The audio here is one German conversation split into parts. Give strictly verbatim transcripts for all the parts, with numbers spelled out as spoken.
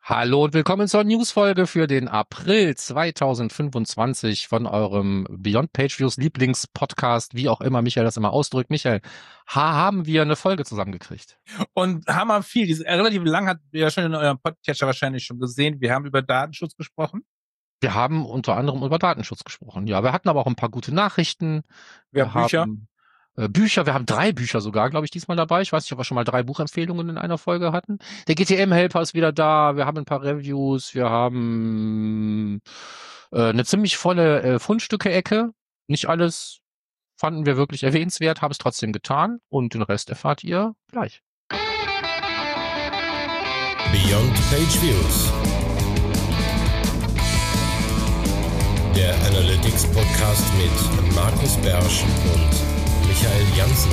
Hallo und willkommen zur Newsfolge für den April zweitausendfünfundzwanzig von eurem Beyond Pageviews Lieblingspodcast, wie auch immer Michael das immer ausdrückt. Michael, ha, haben wir eine Folge zusammengekriegt? Und hammer viel. Diese, äh, relativ lang habt ihr ja schon in eurem Podcatcher wahrscheinlich schon gesehen. Wir haben über Datenschutz gesprochen. Wir haben unter anderem über Datenschutz gesprochen. Ja, wir hatten aber auch ein paar gute Nachrichten. Wir Wir haben Bücher. haben äh, Bücher, wir haben drei Bücher sogar, glaube ich, diesmal dabei. Ich weiß nicht, ob wir schon mal drei Buchempfehlungen in einer Folge hatten. Der G T M-Helper ist wieder da. Wir haben ein paar Reviews. Wir haben äh, eine ziemlich volle äh, Fundstücke-Ecke. Nicht alles fanden wir wirklich erwähnenswert, haben es trotzdem getan. Und den Rest erfahrt ihr gleich. Beyond Pageviews, der Analytics Podcast mit Markus Bersch und Michael Janssen.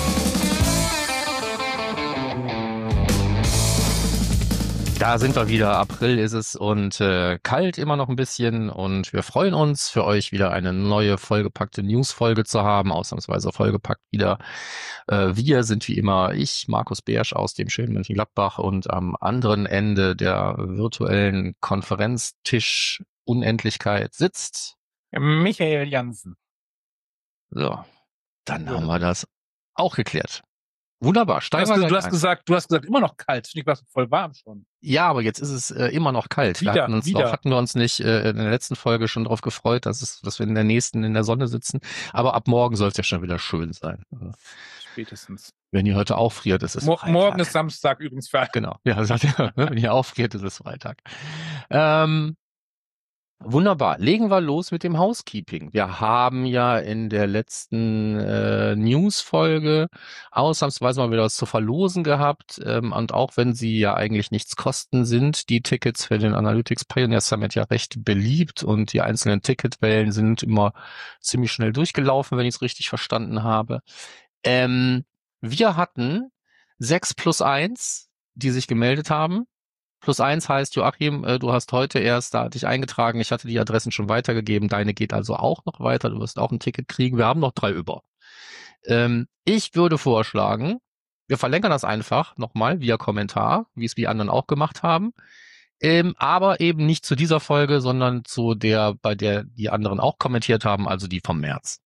Da sind wir wieder, April ist es und äh, kalt immer noch ein bisschen und wir freuen uns, für euch wieder eine neue vollgepackte News-Folge zu haben, ausnahmsweise vollgepackt wieder. Äh, wir sind wie immer ich, Markus Bersch aus dem schönen Mönchengladbach, und am anderen Ende der virtuellen Konferenztisch Unendlichkeit sitzt Michael Janssen. So, dann Ja. haben wir das auch geklärt. Wunderbar, Du steigen hast, wir du gleich hast ein. gesagt, du hast gesagt, immer noch kalt. Finde ich, war voll warm schon. Ja, aber jetzt ist es äh, immer noch kalt. Wir Wieder, hatten uns wieder. Doch, hatten wir uns nicht äh, in der letzten Folge schon darauf gefreut, dass es, dass wir in der nächsten in der Sonne sitzen. Aber ab morgen soll es ja schon wieder schön sein. Also, Spätestens. wenn ihr heute auch friert, ist es Mo Freitag. morgen ist Samstag übrigens für alle. Genau. Ja, sagt ihr, ne? Wenn ihr auch friert, ist es Freitag. Ähm, Wunderbar. Legen wir los mit dem Housekeeping. Wir haben ja in der letzten äh, News-Folge ausnahmsweise mal wieder was zu verlosen gehabt. Ähm, und auch wenn sie ja eigentlich nichts kosten, sind die Tickets für den Analytics Pioneer Summit ja recht beliebt und die einzelnen Ticketwellen sind immer ziemlich schnell durchgelaufen, wenn ich es richtig verstanden habe. Ähm, wir hatten sechs plus eins, die sich gemeldet haben. Plus eins heißt, Joachim, äh, du hast heute erst da dich eingetragen. Ich hatte die Adressen schon weitergegeben. Deine geht also auch noch weiter. Du wirst auch ein Ticket kriegen. Wir haben noch drei über. Ähm, ich würde vorschlagen, wir verlängern das einfach nochmal via Kommentar, wie es die anderen auch gemacht haben. Ähm, aber eben nicht zu dieser Folge, sondern zu der, bei der die anderen auch kommentiert haben, also die vom März.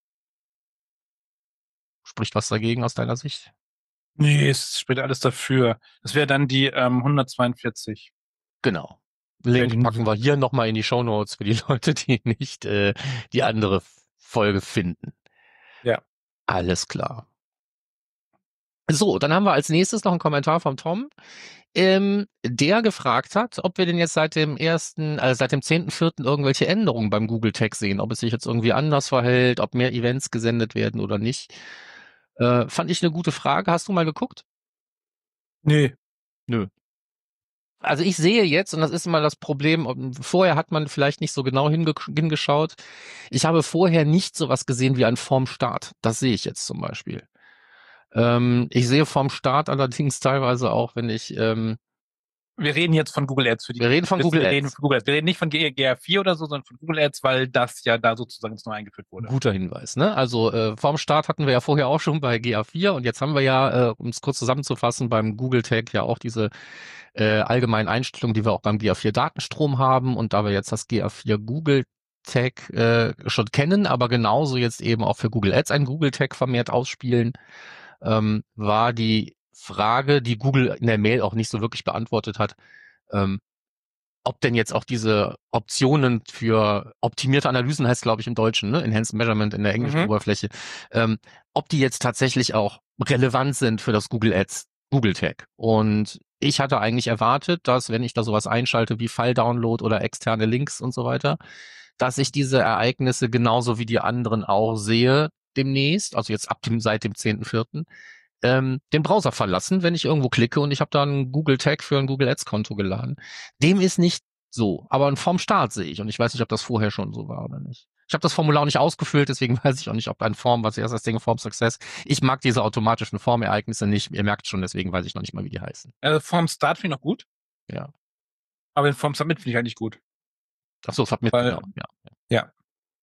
Spricht was dagegen aus deiner Sicht? Nee, es spricht alles dafür. Das wäre dann die ähm, hundertzweiundvierzig. Genau. Link packen wir hier nochmal in die Shownotes für die Leute, die nicht äh, die andere Folge finden. Ja. Alles klar. So, dann haben wir als nächstes noch einen Kommentar vom Tom, ähm, der gefragt hat, ob wir denn jetzt seit dem ersten, also seit dem zehnten vierten irgendwelche Änderungen beim Google Tag sehen, ob es sich jetzt irgendwie anders verhält, ob mehr Events gesendet werden oder nicht. Äh, fand ich eine gute Frage. Hast du mal geguckt? Nee. Nö. Also ich sehe jetzt, und das ist immer das Problem, vorher hat man vielleicht nicht so genau hinge hingeschaut, ich habe vorher nicht sowas gesehen wie ein Formstart. Das sehe ich jetzt zum Beispiel. Ähm, ich sehe vom Start allerdings teilweise auch, wenn ich... Ähm, wir reden jetzt von Google Ads. Für die wir reden von Liste, Google wir Ads. Reden von Google Ads. Wir reden nicht von G R vier oder so, sondern von Google Ads, weil das ja da sozusagen jetzt neu eingeführt wurde. Guter Hinweis, ne? Also äh, vorm Start hatten wir ja vorher auch schon bei G A vier und jetzt haben wir ja, äh, um es kurz zusammenzufassen, beim Google Tag ja auch diese äh, allgemeinen Einstellungen, die wir auch beim G A vier Datenstrom haben, und da wir jetzt das G A vier Google Tag äh, schon kennen, aber genauso jetzt eben auch für Google Ads ein Google Tag vermehrt ausspielen, ähm, war die Frage, die Google in der Mail auch nicht so wirklich beantwortet hat, ähm, ob denn jetzt auch diese Optionen für optimierte Analysen, heißt glaube ich im Deutschen, ne? Enhanced Measurement in der englischen Mhm. Oberfläche, ähm, ob die jetzt tatsächlich auch relevant sind für das Google Ads Google Tag. Und ich hatte eigentlich erwartet, dass wenn ich da sowas einschalte wie File-Download oder externe Links und so weiter, dass ich diese Ereignisse genauso wie die anderen auch sehe demnächst, also jetzt ab dem seit dem zehnten vierten Ähm, den Browser verlassen, wenn ich irgendwo klicke und ich habe da einen Google Tag für ein Google Ads Konto geladen. Dem ist nicht so, aber vom Start sehe ich und ich weiß nicht, ob das vorher schon so war oder nicht. Ich habe das Formular nicht ausgefüllt, deswegen weiß ich auch nicht, ob ein Form, was erst das Ding Form Success. Ich mag diese automatischen Formereignisse nicht, ihr merkt schon, deswegen weiß ich noch nicht mal, wie die heißen. Also Form Start finde ich noch gut. Ja. Aber den Form Submit finde ich eigentlich gut. Ach so, Submit, Weil, genau. Ja. Ja.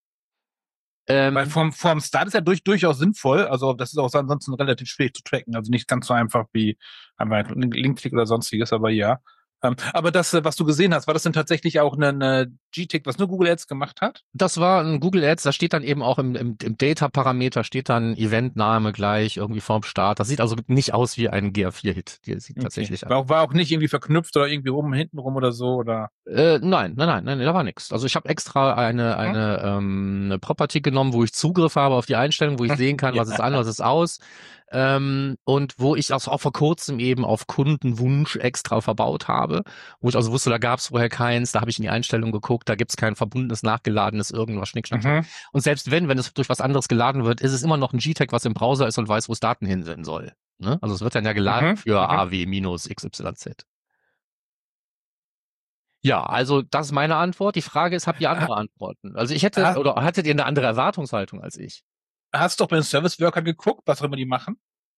Ähm, Weil Form, Form Start ist ja durch, durchaus sinnvoll. Also das ist auch ansonsten relativ schwierig zu tracken. Also nicht ganz so einfach wie einfach ein Linkklick oder sonstiges, aber ja. Ähm, aber das, äh, was du gesehen hast, war das denn tatsächlich auch eine, eine G-Tick, was nur Google Ads gemacht hat? Das war ein Google Ads, da steht dann eben auch im, im, im Data-Parameter steht dann Eventname gleich irgendwie vorm Start. Das sieht also nicht aus wie ein G A vier Hit. Die sieht Okay. tatsächlich War, auch- war auch nicht irgendwie verknüpft oder irgendwie rum, hinten rum oder so, oder? Äh, nein, nein, nein, nein, da war nichts. Also ich habe extra eine Mhm. eine ähm, eine Property genommen, wo ich Zugriff habe auf die Einstellung, wo ich sehen kann, Ja. was ist an, was ist aus, ähm, und wo ich also auch vor kurzem eben auf Kundenwunsch extra verbaut habe, wo ich also wusste, da gab es vorher keins, da habe ich in die Einstellung geguckt, da gibt es kein verbundenes, nachgeladenes irgendwas, Schnickschnack. Mhm. Und selbst wenn, wenn es durch was anderes geladen wird, ist es immer noch ein G-Tag, was im Browser ist und weiß, wo es Daten hinsenden soll. Ne? Also es wird dann ja geladen Mhm. für Mhm. A W X Y Z. Ja, also das ist meine Antwort. Die Frage ist, habt ihr andere Antworten? Also ich hätte, Ah. oder hattet ihr eine andere Erwartungshaltung als ich? Hast du doch bei den Service Workern geguckt, was auch immer die machen?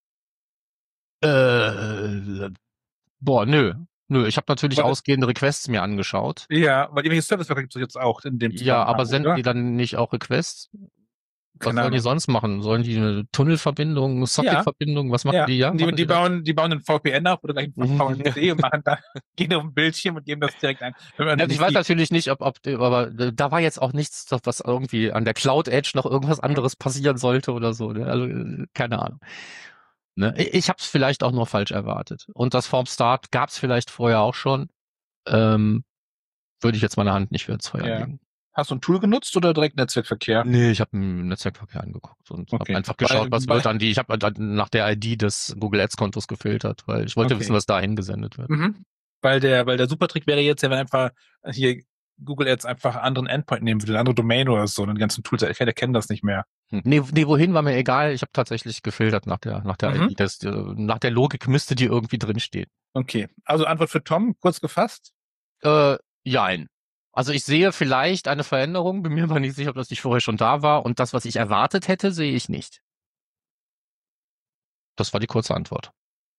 Äh, boah, nö. Nö, ich habe natürlich Weil- ausgehende Requests mir angeschaut. Ja, weil irgendwelche Service Worker gibt es jetzt auch in dem Ja, Zusammenhang, aber senden oder? die dann nicht auch Requests? Was Keine sollen die Ahnung. sonst machen? Sollen die eine Tunnelverbindung, eine Socketverbindung? Was machen Ja, die? Ja, die, machen die, das? bauen, die bauen einen V P N auf oder gleich einen V N C und machen da, gehen auf ein Bildschirm und geben das direkt ein. Wenn man Ja, ich nicht weiß die- natürlich nicht, ob, ob, aber da war jetzt auch nichts, was irgendwie an der Cloud Edge noch irgendwas anderes passieren sollte oder so. Ne? Also äh, keine Ahnung. Ne? Ich, ich habe es vielleicht auch nur falsch erwartet. Und das Form Start gab es vielleicht vorher auch schon. Ähm, würde ich jetzt meine Hand nicht für ins Feuer Ja. legen. Hast du ein Tool genutzt oder direkt Netzwerkverkehr? Nee, ich habe einen Netzwerkverkehr angeguckt und Okay. habe einfach geschaut, Weil- was weil- wird an die. Ich habe dann nach der I D des Google Ads Kontos gefiltert, weil ich wollte Okay. wissen, was dahin gesendet wird. Mhm. Weil der, weil der Supertrick wäre jetzt ja, wenn einfach hier Google Ads einfach einen anderen Endpoint nehmen würde, eine andere Domain oder so, und die ganzen Tools, ich erkenne das nicht mehr. Hm. Nee, nee, wohin war mir egal. Ich habe tatsächlich gefiltert nach der nach der Mhm. I D. Das, äh, nach der Logik müsste die irgendwie drinstehen. Okay. Also Antwort für Tom, kurz gefasst. Äh, jein. Also ich sehe vielleicht eine Veränderung, bin mir aber nicht sicher, ob das nicht vorher schon da war. Und das, was ich erwartet hätte, sehe ich nicht. Das war die kurze Antwort.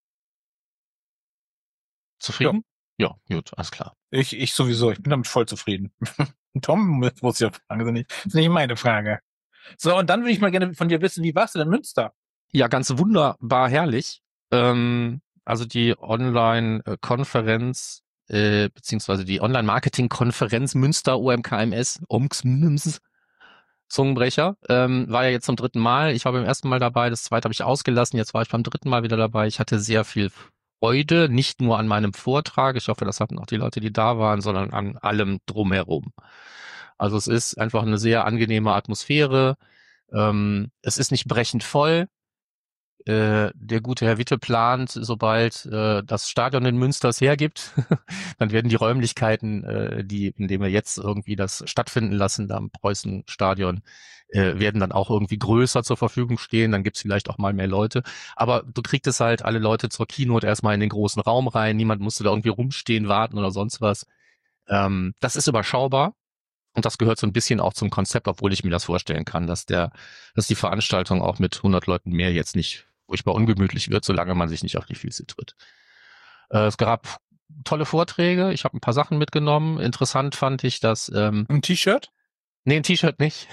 Zufrieden? Ja, gut, alles klar. Ich, ich sowieso, ich bin damit voll zufrieden. Tom muss ja fragen, das ist nicht, das ist nicht meine Frage. So, und dann würde ich mal gerne von dir wissen, wie warst du denn in Münster? Ja, ganz wunderbar herrlich. Ähm, also die Online-Konferenz, äh, beziehungsweise die Online-Marketing-Konferenz Münster O M K M S, O M K M S, Zungenbrecher, ähm, war ja jetzt zum dritten Mal. Ich war beim ersten Mal dabei, das zweite habe ich ausgelassen, jetzt war ich beim dritten Mal wieder dabei. Ich hatte sehr viel Freude, nicht nur an meinem Vortrag, ich hoffe, das hatten auch die Leute, die da waren, sondern an allem drumherum. Also es ist einfach eine sehr angenehme Atmosphäre. Ähm, es ist nicht brechend voll. Äh, der gute Herr Witte plant, sobald äh, das Stadion in Münster es hergibt, dann werden die Räumlichkeiten, äh, die, in denen wir jetzt irgendwie das stattfinden lassen, da im Preußen-Stadion, äh, werden dann auch irgendwie größer zur Verfügung stehen. Dann gibt's vielleicht auch mal mehr Leute. Aber du kriegst es halt alle Leute zur Keynote erstmal in den großen Raum rein. Niemand musste da irgendwie rumstehen, warten oder sonst was. Ähm, das ist überschaubar. Und das gehört so ein bisschen auch zum Konzept, obwohl ich mir das vorstellen kann, dass der, dass die Veranstaltung auch mit hundert Leuten mehr jetzt nicht furchtbar ungemütlich wird, solange man sich nicht auf die Füße tritt. Äh, es gab tolle Vorträge. Ich habe ein paar Sachen mitgenommen. Interessant fand ich, dass ähm, Ein T-Shirt? nee, ein T-Shirt nicht.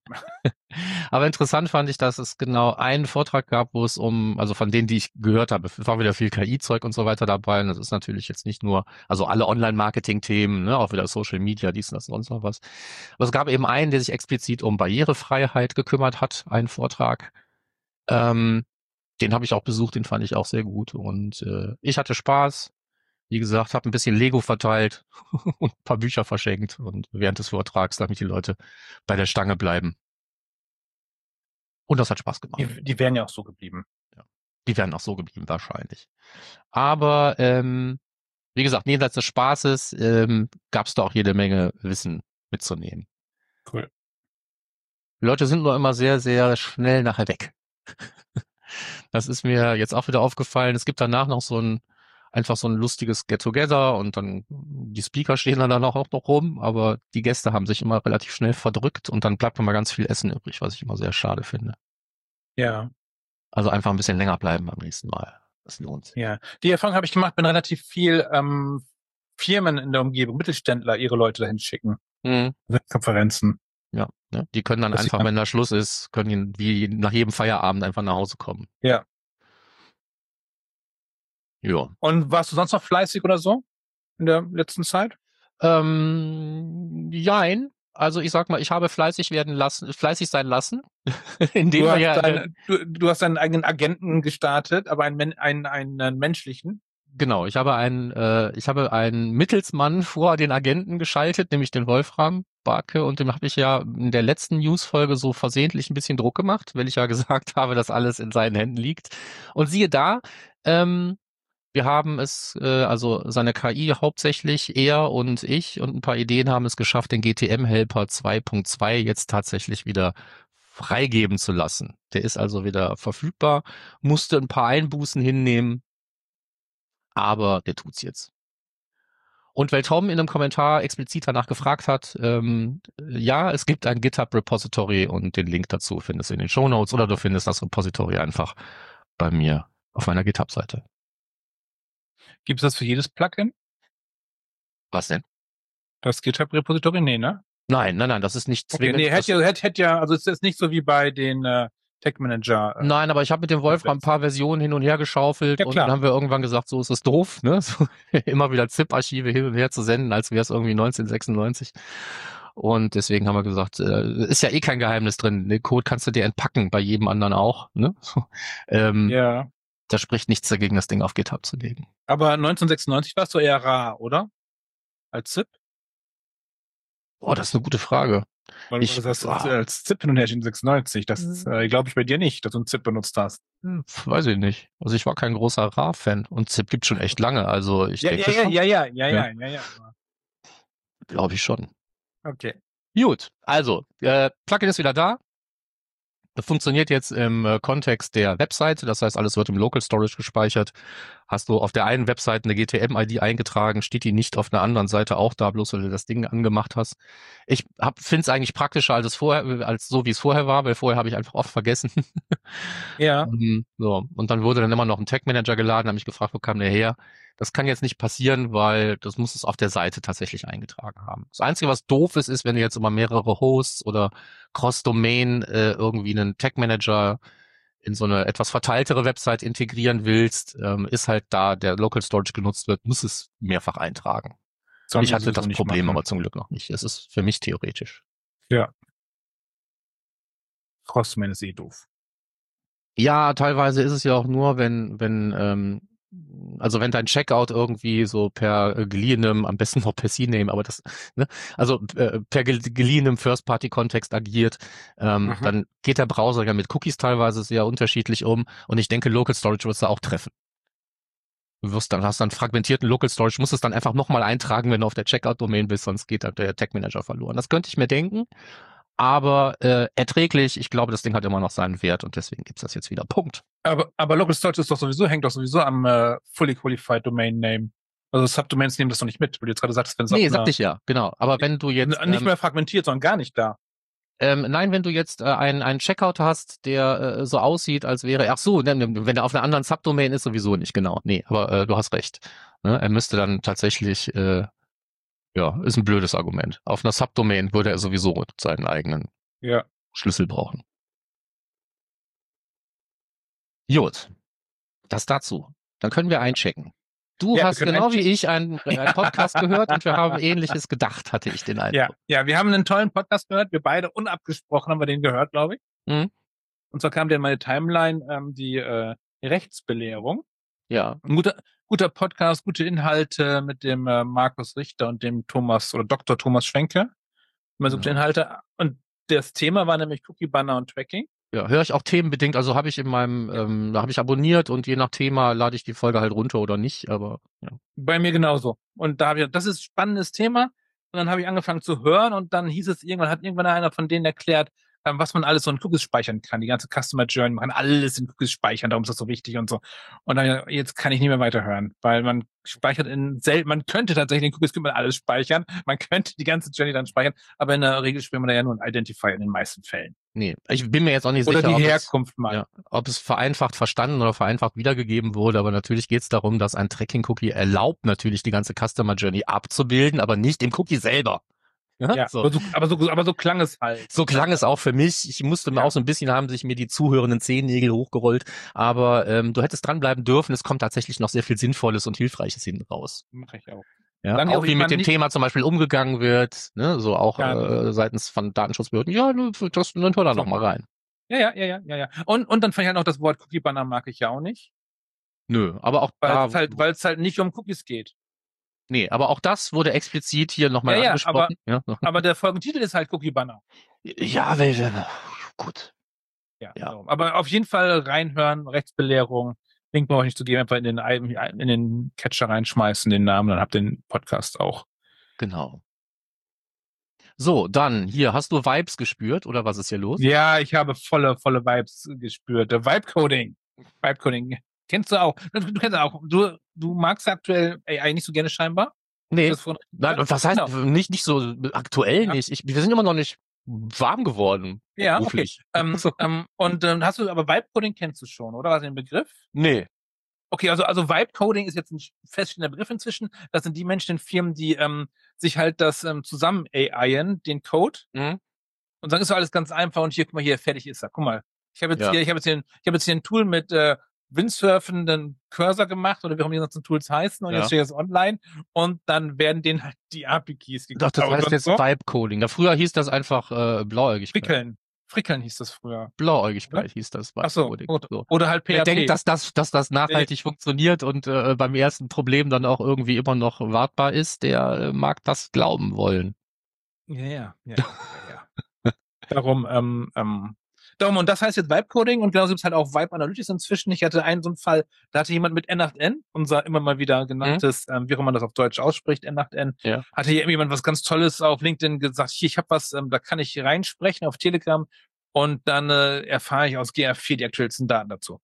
Aber interessant fand ich, dass es genau einen Vortrag gab, wo es um, also von denen, die ich gehört habe, es war wieder viel K I-Zeug und so weiter dabei. Und das ist natürlich jetzt nicht nur, also alle Online-Marketing-Themen, ne, auch wieder Social Media, dies und das und sonst noch was. Aber es gab eben einen, der sich explizit um Barrierefreiheit gekümmert hat, einen Vortrag. Ähm, den habe ich auch besucht, den fand ich auch sehr gut. Und äh, ich hatte Spaß. Wie gesagt, habe ein bisschen Lego verteilt und ein paar Bücher verschenkt und während des Vortrags, damit die Leute bei der Stange bleiben. Und das hat Spaß gemacht. Die, die wären ja auch so geblieben. Die wären auch so geblieben, wahrscheinlich. Aber ähm, wie gesagt, jenseits des Spaßes ähm, gab es da auch jede Menge Wissen mitzunehmen. Cool. Die Leute sind nur immer sehr, sehr schnell nachher weg. Das ist mir jetzt auch wieder aufgefallen. Es gibt danach noch so ein einfach so ein lustiges Get-Together und dann die Speaker stehen dann auch noch rum, aber die Gäste haben sich immer relativ schnell verdrückt und dann bleibt immer ganz viel Essen übrig, was ich immer sehr schade finde. Ja, Also einfach ein bisschen länger bleiben beim nächsten Mal. Das lohnt sich. ja. Die Erfahrung habe ich gemacht, bin relativ viel ähm, Firmen in der Umgebung, Mittelständler, ihre Leute dahin schicken. Mhm. Konferenzen. Ja, ne? Die können dann Das einfach, sieht man. wenn da Schluss ist, können die wie nach jedem Feierabend einfach nach Hause kommen. Ja. Ja. Und warst du sonst noch fleißig oder so? in der letzten Zeit? Ähm, jein. Also ich sag mal, ich habe fleißig werden lassen, fleißig sein lassen. Indem Du wir hast, ja, dein, du, du hast deinen eigenen Agenten gestartet, aber einen, men- einen, einen, einen menschlichen. genau, ich habe einen, äh, ich habe einen Mittelsmann vor den Agenten geschaltet, nämlich den Wolfram Barke, und dem habe ich ja in der letzten News-Folge so versehentlich ein bisschen Druck gemacht, weil ich ja gesagt habe, dass alles in seinen Händen liegt. Und siehe da, ähm, wir haben es, äh, also seine K I hauptsächlich, er und ich und ein paar Ideen haben es geschafft, den G T M-Helper zwei Punkt zwei jetzt tatsächlich wieder freigeben zu lassen. Der ist also wieder verfügbar, musste ein paar Einbußen hinnehmen, aber der tut's jetzt. Und weil Tom in einem Kommentar explizit danach gefragt hat, ähm, ja, es gibt ein GitHub-Repository und den Link dazu findest du in den Shownotes oder du findest das Repository einfach bei mir auf meiner GitHub-Seite. Gibt es das für jedes Plugin? Was denn? Das GitHub-Repository? Nee, ne? Nein, nein, nein, das ist nicht Okay, zwingend. nee, das, hätte ja, hätte, hätte ja, also es ist nicht so wie bei den äh, Tech-Manager. Äh, nein, aber ich habe mit dem Wolfram ein paar Versionen hin und her geschaufelt Ja, und klar. dann haben wir irgendwann gesagt, so ist es doof, ne? So, immer wieder ZIP-Archive hin und her zu senden, als wäre es irgendwie neunzehnhundertsechsundneunzig. Und deswegen haben wir gesagt, äh, ist ja eh kein Geheimnis drin. Den Code kannst du dir entpacken, bei jedem anderen auch. Ne? So, ähm, ja. Da spricht nichts dagegen, das Ding auf GitHub zu legen. Aber neunzehnhundertsechsundneunzig warst du eher rar, oder? Als ZIP? Oh, das ist eine gute Frage. Weil Ich- du das wow. als ZIP hin und her steht sechsundneunzig. Das ist, äh, glaube ich, bei dir nicht, dass du einen ZIP benutzt hast. Hm, weiß ich nicht. Also ich war kein großer R A R-Fan und ZIP gibt schon echt lange. Also ich Ja, denke ja, ja, schon, ja, ja, ja, Ja. ja, ja, ja. glaube ich schon. Okay. Gut, also äh, Plugin ist wieder da. Das funktioniert jetzt im äh, Kontext der Webseite, das heißt, alles wird im Local Storage gespeichert. Hast du auf der einen Webseite eine G T M-I D eingetragen, steht die nicht auf einer anderen Seite auch da, bloß weil du das Ding angemacht hast. Ich finde es eigentlich praktischer als es vorher, als so wie es vorher war, weil vorher habe ich einfach oft vergessen. Ja. Um, so, und dann wurde dann immer noch ein Tag Manager geladen, habe mich gefragt, wo kam der her? Das kann jetzt nicht passieren, weil das muss es auf der Seite tatsächlich eingetragen haben. Das Einzige, was doof ist, ist, wenn du jetzt immer mehrere Hosts oder Cross-Domain äh, irgendwie einen Tag Manager in so eine etwas verteiltere Website integrieren willst, ähm, ist halt da der Local Storage genutzt wird, muss es mehrfach eintragen. Sollen ich wir hatte sowieso das nicht Problem machen. aber zum Glück noch nicht. Es ist für mich theoretisch. Ja. Crossman ist eh doof. Ja, teilweise ist es ja auch nur, wenn, wenn, ähm, also wenn dein Checkout irgendwie so per äh, geliehenem, am besten noch per C-Name, aber das, ne, also äh, per gel geliehenem First-Party-Kontext agiert, ähm, Mhm. dann geht der Browser ja mit Cookies teilweise sehr unterschiedlich um und ich denke, Local Storage wird es da auch treffen. Du wirst dann, hast dann fragmentierten Local Storage, musst es dann einfach nochmal eintragen, wenn du auf der Checkout-Domain bist, sonst geht dann der Tag Manager verloren. Das könnte ich mir denken. Aber äh, erträglich, ich glaube, das Ding hat immer noch seinen Wert und deswegen gibt's das jetzt wieder. Punkt. Aber, aber Local Storage ist doch sowieso, hängt doch sowieso am äh, Fully Qualified Domain Name. Also Subdomains nehmen das doch nicht mit, weil du jetzt gerade sagtest, wenn es Nee, auf sagte einer- ich ja, genau. Aber wenn du jetzt N- nicht ähm, mehr fragmentiert, sondern gar nicht da. ähm, nein, wenn du jetzt äh, einen einen Checkout hast, der äh, so aussieht, als wäre, ach so, ne, ne, wenn er auf einer anderen Subdomain ist, sowieso nicht, genau. Nee, aber äh, du hast recht. Ne? Er müsste dann tatsächlich, äh, ja, ist ein blödes Argument. Auf einer Subdomain würde er sowieso seinen eigenen Ja. Schlüssel brauchen. Gut, das dazu. Dann können wir einchecken. Du Ja, wir hast können genau wie einchecken. ich einen, äh, einen Podcast gehört und wir haben Ähnliches gedacht, hatte ich den Eindruck. Ja, ja, wir haben einen tollen Podcast gehört. Wir beide unabgesprochen haben wir den gehört, glaube ich. Mhm. Und zwar kam der in meine Timeline ähm, die äh, Rechtsbelehrung. Ja. Ein guter, guter Podcast, gute Inhalte mit dem äh, Markus Richter und dem Thomas oder Doktor Thomas Schwenke. Immer so gute Ja. Inhalte. Und das Thema war nämlich Cookie Banner und Tracking. Ja, höre ich auch themenbedingt, also habe ich in meinem, ähm, da habe ich abonniert und je nach Thema lade ich die Folge halt runter oder nicht, aber ja. Bei mir genauso. Und da habe ich, das ist ein spannendes Thema. Und dann habe ich angefangen zu hören und dann hieß es irgendwann, hat irgendwann einer von denen erklärt, ähm, was man alles so in Cookies speichern kann. Die ganze Customer Journey, man kann alles in Cookies speichern, darum ist das so wichtig und so. Und dann, jetzt kann ich nicht mehr weiterhören, weil man speichert in selten, man könnte tatsächlich in Cookies könnte man alles speichern, man könnte die ganze Journey dann speichern, aber in der Regel spielt man da ja nur ein Identifier in den meisten Fällen. Nee, ich bin mir jetzt auch nicht Oder sicher, die ob es, Herkunft mal. ja, ob es vereinfacht verstanden oder vereinfacht wiedergegeben wurde, aber natürlich geht es darum, dass ein Tracking-Cookie erlaubt, natürlich die ganze Customer Journey abzubilden, aber nicht im Cookie selber. Ja, Ja, so. aber, so, aber, so, aber so klang es halt. So klang es auch für mich. Ich musste mir Ja. auch so ein bisschen, haben sich mir die zuhörenden Zehennägel hochgerollt. Aber ähm, du hättest dranbleiben dürfen. Es kommt tatsächlich noch sehr viel Sinnvolles und Hilfreiches hinten raus. Mach ich auch. Ja, Sagen die auch auch, wie ich mit kann dem nicht- Thema zum Beispiel umgegangen wird, ne, so auch Ja. äh, seitens von Datenschutzbehörden. Ja, ne, das, dann hör da So. noch mal rein. Ja, ja, ja, ja, ja, ja. Und, und dann fand ich halt noch das Wort Cookie-Banner mag ich ja auch nicht. Nö, aber auch Weil da, es halt, weil es halt nicht um Cookies geht. nee, aber auch das wurde explizit hier nochmal Ja, ja, angesprochen. Ja, Aber der Folgentitel ist halt Cookie-Banner. ja, welche, gut. Ja. Ja. So. Aber auf jeden Fall reinhören, Rechtsbelehrung, Link brauche ich nicht zu geben, einfach in den, in den Catcher reinschmeißen, den Namen, dann habt ihr den Podcast auch. Genau. So, dann, hier, hast du Vibes gespürt oder was ist hier los? Ja, ich habe volle, volle Vibes gespürt. Der Vibe-Coding. Vibe-Coding. Kennst du auch. Du, du kennst auch. Du, du magst aktuell A I nicht so gerne scheinbar? Nee. Das von, Nein, was heißt, Genau. nicht, nicht so aktuell Ja. nicht. Ich, wir sind immer noch nicht warm geworden. Ja, okay. beruflich. Ähm, So. ähm, und ähm, hast du, aber Vibe-Coding kennst du schon, oder? Was ist den Begriff? Nee. Okay, also, also Vibe-Coding ist jetzt ein feststehender Begriff inzwischen. Das sind die Menschen in Firmen, die ähm, sich halt das ähm, zusammen A I-en, den Code, Mhm. und sagen, ist doch alles ganz einfach und hier, guck mal, hier, fertig ist er. Guck mal. Ich habe jetzt Ja. hier, ich habe jetzt hier, ein- ich habe jetzt hier ein Tool mit äh, windsurfenden Cursor gemacht oder wie auch immer die ganzen Tools heißen und Ja. jetzt steht das online und dann werden denen halt die A P I-Keys Doch, das heißt jetzt so. Vibe-Coding. Da früher hieß das einfach äh, Blauäugigkeit. Frickeln. Frickeln hieß das früher. Blauäugigkeit hieß das Ach so, Vibe-Coding. gut. So. Oder halt P Wer H P. denkt, dass das, dass das nachhaltig funktioniert und äh, beim ersten Problem dann auch irgendwie immer noch wartbar ist, der äh, mag das glauben wollen. Ja, ja, ja, ja, ja. Darum, ähm, ähm, darum, und das heißt jetzt Vibe-Coding und genauso gibt es halt auch Vibe Analytics inzwischen. Ich hatte einen so einen Fall, da hatte jemand mit N acht N, unser immer mal wieder genanntes, ähm, wie auch immer man das auf Deutsch ausspricht, N acht N, Ja. hatte hier jemand was ganz Tolles auf LinkedIn gesagt, hier, ich habe was, ähm, da kann ich reinsprechen auf Telegram und dann äh, erfahre ich aus G R vier die aktuellsten Daten dazu.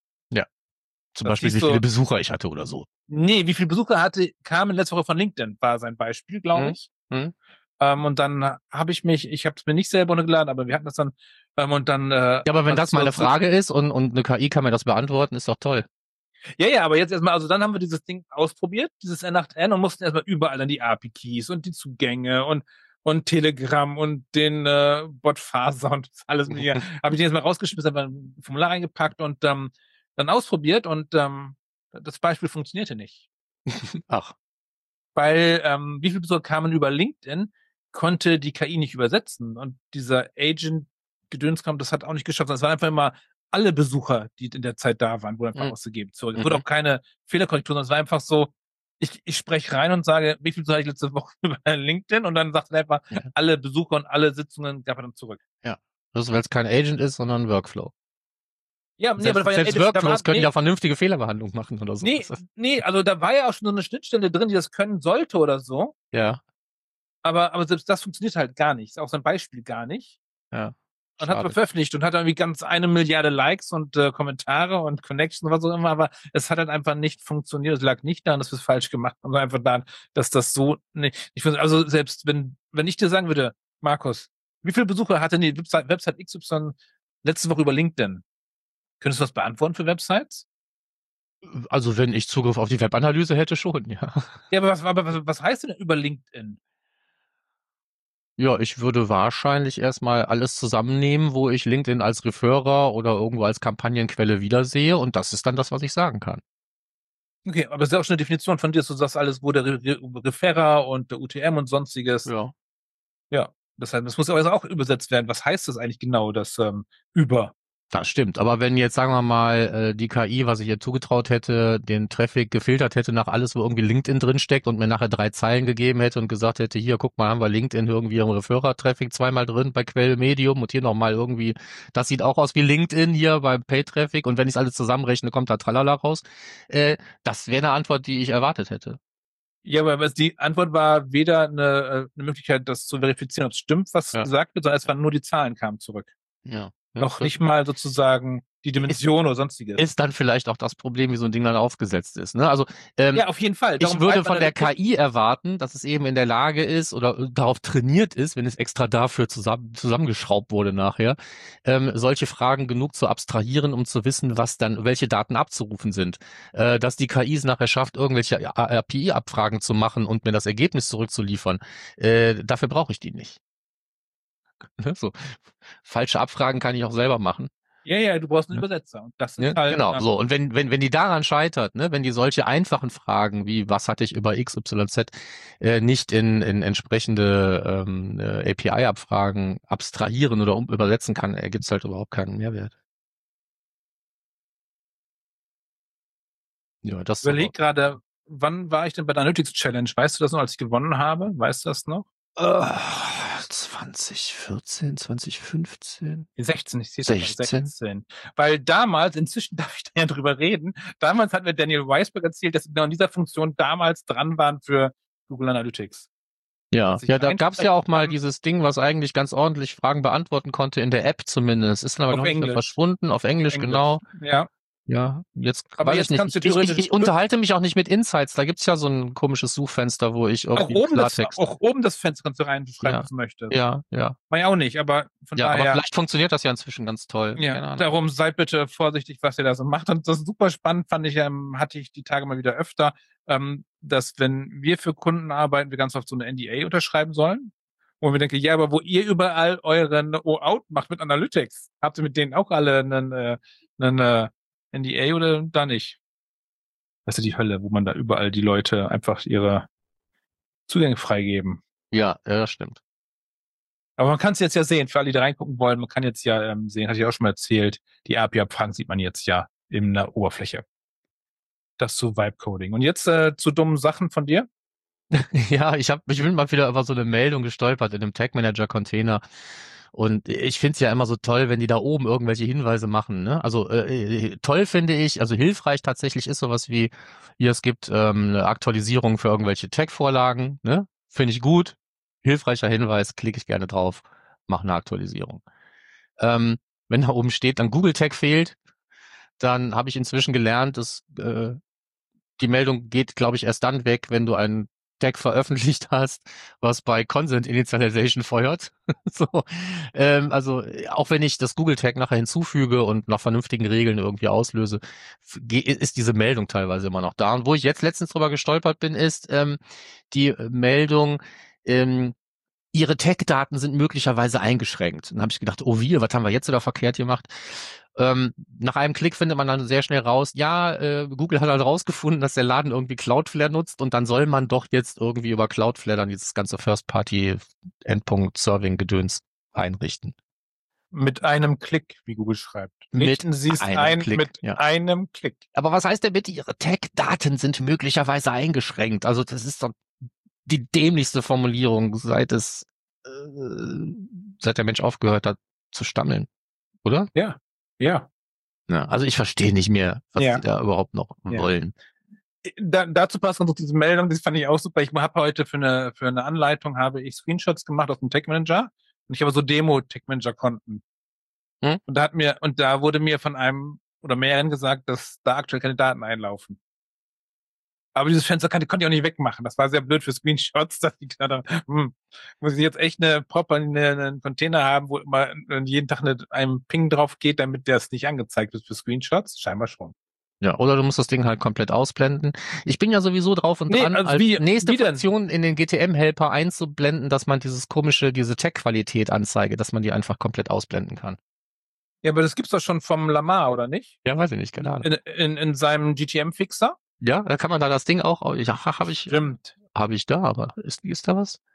Zum Das Beispiel, wie siehst du- viele Besucher ich hatte oder so. Nee, wie viele Besucher hatte, kamen letzte Woche von LinkedIn, war sein Beispiel, glaube Mhm. ich. Mhm. Ähm, und dann habe ich mich, ich habe es mir nicht selber runtergeladen, aber wir hatten das dann, ähm, und dann. Äh, Ja, aber wenn was das mal eine so- Frage ist und, und eine K I kann mir das beantworten, ist doch toll. Ja, ja, aber jetzt erstmal, also dann haben wir dieses Ding ausprobiert, dieses N acht N, und mussten erstmal überall dann die A P I-Keys und die Zugänge und und Telegram und den äh, Bot-Faser und das alles mit hier. Habe ich den jetzt mal rausgeschmissen, habe ein Formular eingepackt und ähm, dann ausprobiert und ähm, das Beispiel funktionierte nicht. Ach, Weil ähm, wie viele Besucher kamen über LinkedIn, konnte die K I nicht übersetzen. Und dieser Agent-Gedöns kam, das hat auch nicht geschafft. Es waren einfach immer alle Besucher, die in der Zeit da waren, wurden einfach Mhm. ausgegeben. So, es Mhm. wurde auch keine Fehlerkorrektur, sondern es war einfach so, ich, ich spreche rein und sage, wie viel Besucher hatte ich letzte Woche über LinkedIn? Und dann sagt er einfach, Ja. alle Besucher und alle Sitzungen gab er dann zurück. das ist, weil es kein Agent ist, sondern ein Workflow. Ja, nee, Selbst, aber da war ja, selbst ey, das- da Workflows war, können nee, ja vernünftige Fehlerbehandlung machen oder so. nee, Das ist- nee, also da war ja auch schon so eine Schnittstelle drin, die das können sollte oder so. Ja, Aber, aber selbst das funktioniert halt gar nicht. Ist auch so ein Beispiel gar nicht. ja. Und hat Schade. es veröffentlicht und hat irgendwie ganz eine Milliarde Likes und äh, Kommentare und Connections und was auch immer, aber es hat halt einfach nicht funktioniert. Es lag nicht daran, dass wir es falsch gemacht haben, sondern einfach daran, dass das so nicht, ich finde, also selbst wenn, wenn ich dir sagen würde, Markus, wie viele Besucher hatte die Website, Website X Y letzte Woche über LinkedIn? Könntest du das beantworten für Websites? Also wenn ich Zugriff auf die Webanalyse hätte, schon, ja. Ja, aber was, aber was, was heißt denn über LinkedIn? Ja, ich würde wahrscheinlich erstmal alles zusammennehmen, wo ich LinkedIn als Referrer oder irgendwo als Kampagnenquelle wiedersehe und das ist dann das, was ich sagen kann. Okay, aber es ist ja auch schon eine Definition von dir, dass du sagst alles, wo der Re Re Referrer und der U T M und sonstiges. Ja. Ja, das heißt, das muss aber auch übersetzt werden. Was heißt das eigentlich genau, das ähm, über? Das stimmt. Aber wenn jetzt, sagen wir mal, äh, die K I, was ich ihr zugetraut hätte, den Traffic gefiltert hätte nach alles, wo irgendwie LinkedIn drin steckt und mir nachher drei Zeilen gegeben hätte und gesagt hätte, hier, guck mal, haben wir LinkedIn irgendwie im Referrer-Traffic zweimal drin bei Quell Medium und hier nochmal irgendwie, das sieht auch aus wie LinkedIn hier beim Pay-Traffic und wenn ich alles zusammenrechne, kommt da Tralala raus. Äh, das wäre eine Antwort, die ich erwartet hätte. Ja, aber was die Antwort war weder eine, äh, eine Möglichkeit, das zu verifizieren, ob es stimmt, was Ja. gesagt wird, sondern es waren nur die Zahlen kamen zurück. Ja. Noch Das nicht mal sozusagen die Dimension oder sonstiges. ist dann vielleicht auch das Problem, wie so ein Ding dann aufgesetzt ist. Ne? Also ähm, ja, auf jeden Fall. Darum ich würde bleibt man von der da- K I erwarten, dass es eben in der Lage ist oder darauf trainiert ist, wenn es extra dafür zusammen, zusammengeschraubt wurde nachher, ähm, solche Fragen genug zu abstrahieren, um zu wissen, was dann, welche Daten abzurufen sind. Äh, dass die K I es nachher schafft, irgendwelche A P I-Abfragen zu machen und mir das Ergebnis zurückzuliefern, äh, dafür brauche ich die nicht. Ne? So falsche Abfragen kann ich auch selber machen. Ja, ja, du brauchst einen Ja. Übersetzer. Und das ist Ja, halt. genau, ähm, so. Und wenn, wenn, wenn die daran scheitert, ne, wenn die solche einfachen Fragen wie, was hatte ich über X Y Z, äh, nicht in, in entsprechende ähm, äh, A P I-Abfragen abstrahieren oder um, übersetzen kann, ergibt es halt überhaupt keinen Mehrwert. Ja, das Ich so. überleg gerade, wann war ich denn bei der Analytics Challenge? Weißt du das noch, als ich gewonnen habe? Weißt du das noch? Äh, zwanzig vierzehn, zwanzig fünfzehn, sechzehn, ich sehe es gerade, sechzehn. sechzehn. Weil damals, inzwischen darf ich da ja drüber reden, damals hat mir Daniel Weisberg erzählt, dass sie genau in dieser Funktion damals dran waren für Google Analytics. Ja, Dass ich ja, da gab's ja auch mal einsprechen dieses Ding, was eigentlich ganz ordentlich Fragen beantworten konnte in der App zumindest. Ist dann aber Auf noch nicht mehr Englisch. verschwunden, auf Englisch, Englisch. genau. Ja. Ja, jetzt Aber weiß jetzt ich nicht. kannst du Ich, ich, theoretisch- ich unterhalte mich auch nicht mit Insights. Da gibt's ja so ein komisches Suchfenster, wo ich Auch irgendwie oben, das, Klartext. auch oben das Fenster kannst du reinschreiben, Ja. was du möchtest. Ja, ja. War ja auch nicht, aber von Ja, aber daher. vielleicht funktioniert das ja inzwischen ganz toll. Keine Ja, Ahnung. darum seid bitte vorsichtig, was ihr da so macht. Und das ist super spannend, fand ich, ähm, hatte ich die Tage mal wieder öfter, ähm, dass wenn wir für Kunden arbeiten, wir ganz oft so eine N D A unterschreiben sollen. Wo wir denken, ja, aber wo ihr überall euren O-Out macht mit Analytics, habt ihr mit denen auch alle einen, äh, einen äh, N D A oder da nicht? Das ist ja die Hölle, wo man da überall die Leute einfach ihre Zugänge freigeben. Ja, ja, das stimmt. Aber man kann es jetzt ja sehen, für alle, die da reingucken wollen, man kann jetzt ja ähm, sehen, hatte ich auch schon mal erzählt, die A P I-Abfragen sieht man jetzt ja in der Oberfläche. Das zu Vibe-Coding. Und jetzt äh, zu dummen Sachen von dir? Ja, ich habe, ich bin mal wieder über so eine Meldung gestolpert in einem Tag Manager Container. Und ich find's ja immer so toll, wenn die da oben irgendwelche Hinweise machen. Ne? Also äh, toll finde ich, also hilfreich tatsächlich ist sowas wie, hier es gibt ähm, eine Aktualisierung für irgendwelche Tag-Vorlagen. Ne? Finde ich gut. Hilfreicher Hinweis, klicke ich gerne drauf, mache eine Aktualisierung. Ähm, wenn da oben steht, dann Google Tag fehlt, dann habe ich inzwischen gelernt, dass äh, die Meldung geht, glaube ich, erst dann weg, wenn du einen Tag veröffentlicht hast, was bei Consent Initialization feuert. so, ähm, also auch wenn ich das Google Tag nachher hinzufüge und nach vernünftigen Regeln irgendwie auslöse, ist diese Meldung teilweise immer noch da. Und wo ich jetzt letztens drüber gestolpert bin, ist ähm, die Meldung, ähm, Ihre Tag-Daten sind möglicherweise eingeschränkt. Dann habe ich gedacht, oh wir, was haben wir jetzt wieder verkehrt gemacht? Ähm, nach einem Klick findet man dann sehr schnell raus, ja, äh, Google hat halt rausgefunden, dass der Laden irgendwie Cloudflare nutzt und dann soll man doch jetzt irgendwie über Cloudflare dann dieses ganze First-Party-Endpunkt-Serving-Gedöns einrichten. Mit einem Klick, wie Google schreibt. Mit Nicht, sie ist einem ein, Klick, mit ja. einem Klick. Aber was heißt denn bitte, Ihre Tag-Daten sind möglicherweise eingeschränkt? Also das ist doch die dämlichste Formulierung, seit es äh, seit der Mensch aufgehört hat zu stammeln, oder? Ja, ja. Ja, also ich verstehe nicht mehr, was Ja. die da überhaupt noch Ja. wollen. Da, dazu passt noch diese Meldung, das fand ich auch super. Ich habe heute für eine für eine Anleitung habe ich Screenshots gemacht aus dem Tag Manager und ich habe so Demo Tag Manager Konten. Hm? Und da hat mir und da wurde mir von einem oder mehreren gesagt, dass da aktuell keine Daten einlaufen. Aber dieses Fenster kann, konnte ich auch nicht wegmachen. Das war sehr blöd für Screenshots, dass ich gedacht habe, hm, muss ich jetzt echt eine proper eine, einen Container haben, wo immer jeden Tag eine, ein Ping drauf geht, damit das nicht angezeigt wird für Screenshots? Scheinbar schon. Ja, oder du musst das Ding halt komplett ausblenden. Ich bin ja sowieso drauf und Nee, dran, also als wie- nächste wie denn? Funktion in den G T M-Helper einzublenden, dass man dieses komische, diese Tag-Qualität anzeige, dass man die einfach komplett ausblenden kann. Ja, aber das gibt's doch schon vom Lamar, oder nicht? Ja, weiß ich nicht, keine Ahnung. In, in, in seinem G T M-Fixer? Ja, da kann man da das Ding auch, ja, habe ich, Stimmt. habe ich da, aber ist, ist da was?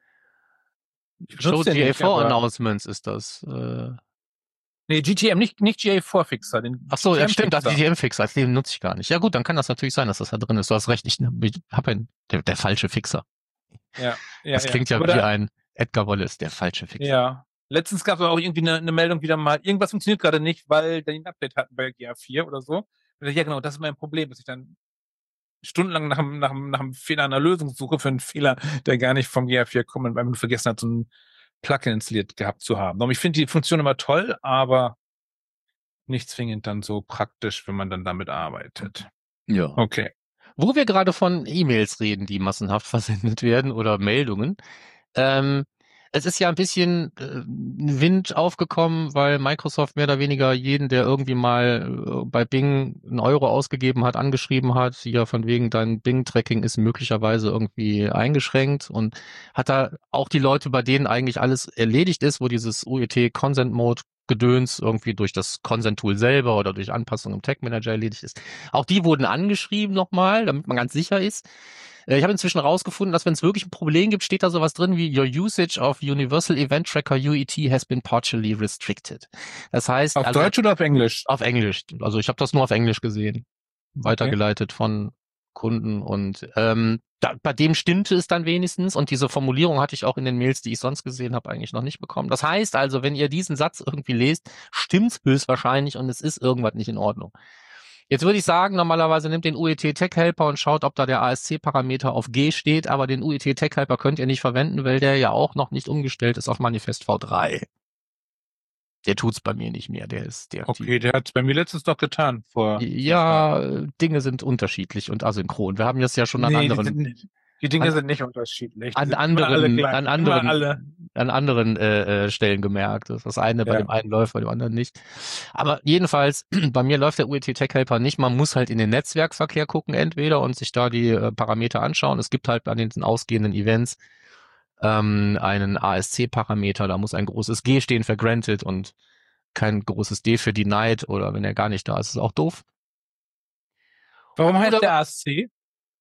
Ich Show benutze den G A nicht, vier aber- Announcements ist das. Äh, Nee, G T M, nicht, nicht G A vier Fixer. Den ach so, ja, stimmt, das G T M-Fixer. G T M-Fixer, den nutze ich gar nicht. Ja gut, dann kann das natürlich sein, dass das da drin ist. Du hast recht, ich habe einen, der, der falsche Fixer. Ja, ja, Das klingt ja, Aber wie da, ein Edgar Wallace, der falsche Fixer. Ja. Letztens gab es auch irgendwie eine, eine Meldung wieder mal, irgendwas funktioniert gerade nicht, weil die ein Update hatten bei G A vier oder so. Und ich, ja genau, das ist mein Problem, dass ich dann stundenlang nach, einem- nach, einem- nach einem Fehler einer Lösung suche für einen Fehler, der gar nicht vom G A vier kommt, weil man vergessen hat, so ein Plugin installiert gehabt zu haben. Darum, ich finde die Funktion immer toll, aber nicht zwingend dann so praktisch, wenn man dann damit arbeitet. Ja. Okay. Wo wir gerade von E-Mails reden, die massenhaft versendet werden oder Meldungen. Ähm, es ist ja ein bisschen äh, Wind aufgekommen, weil Microsoft mehr oder weniger jeden, der irgendwie mal äh, bei Bing einen Euro ausgegeben hat, angeschrieben hat, hier von wegen dein Bing-Tracking ist möglicherweise irgendwie eingeschränkt und hat da auch die Leute, bei denen eigentlich alles erledigt ist, wo dieses U E T Consent Mode Gedöns irgendwie durch das Consent-Tool selber oder durch Anpassungen im Tag Manager erledigt ist. Auch die wurden angeschrieben nochmal, damit man ganz sicher ist. Ich habe inzwischen rausgefunden, dass wenn es wirklich ein Problem gibt, steht da sowas drin wie Your usage of Universal Event Tracker U E T has been partially restricted. Das heißt... Auf also, Deutsch oder auf Englisch? Auf Englisch. Also ich habe das nur auf Englisch gesehen. Weitergeleitet okay. von Kunden und ähm, da, bei dem stimmte es dann wenigstens und diese Formulierung hatte ich auch in den Mails, die ich sonst gesehen habe, eigentlich noch nicht bekommen. Das heißt also, wenn ihr diesen Satz irgendwie lest, stimmt's höchstwahrscheinlich und es ist irgendwas nicht in Ordnung. Jetzt würde ich sagen, normalerweise nimmt den U E T Tech Helper und schaut, ob da der A S C-Parameter auf G steht, aber den U E T Tech Helper könnt ihr nicht verwenden, weil der ja auch noch nicht umgestellt ist auf Manifest V drei. Der tut's bei mir nicht mehr, der ist deaktiv. Okay, der hat's bei mir letztens doch getan. Vor ja, Dinge sind unterschiedlich und asynchron. Wir haben das ja schon an nee, anderen... Die, sind, die Dinge an, sind nicht unterschiedlich. An anderen, an anderen, an anderen äh, Stellen gemerkt. Das eine bei ja. dem einen läuft, bei dem anderen nicht. Aber jedenfalls, bei mir läuft der U E T Tech Helper nicht. Man muss halt in den Netzwerkverkehr gucken entweder und sich da die äh, Parameter anschauen. Es gibt halt an den ausgehenden Events ähm, einen A S C-Parameter. Da muss ein großes G stehen für granted und kein großes D für denied oder wenn er gar nicht da ist, ist es auch doof. Warum heißt oder, der A S C?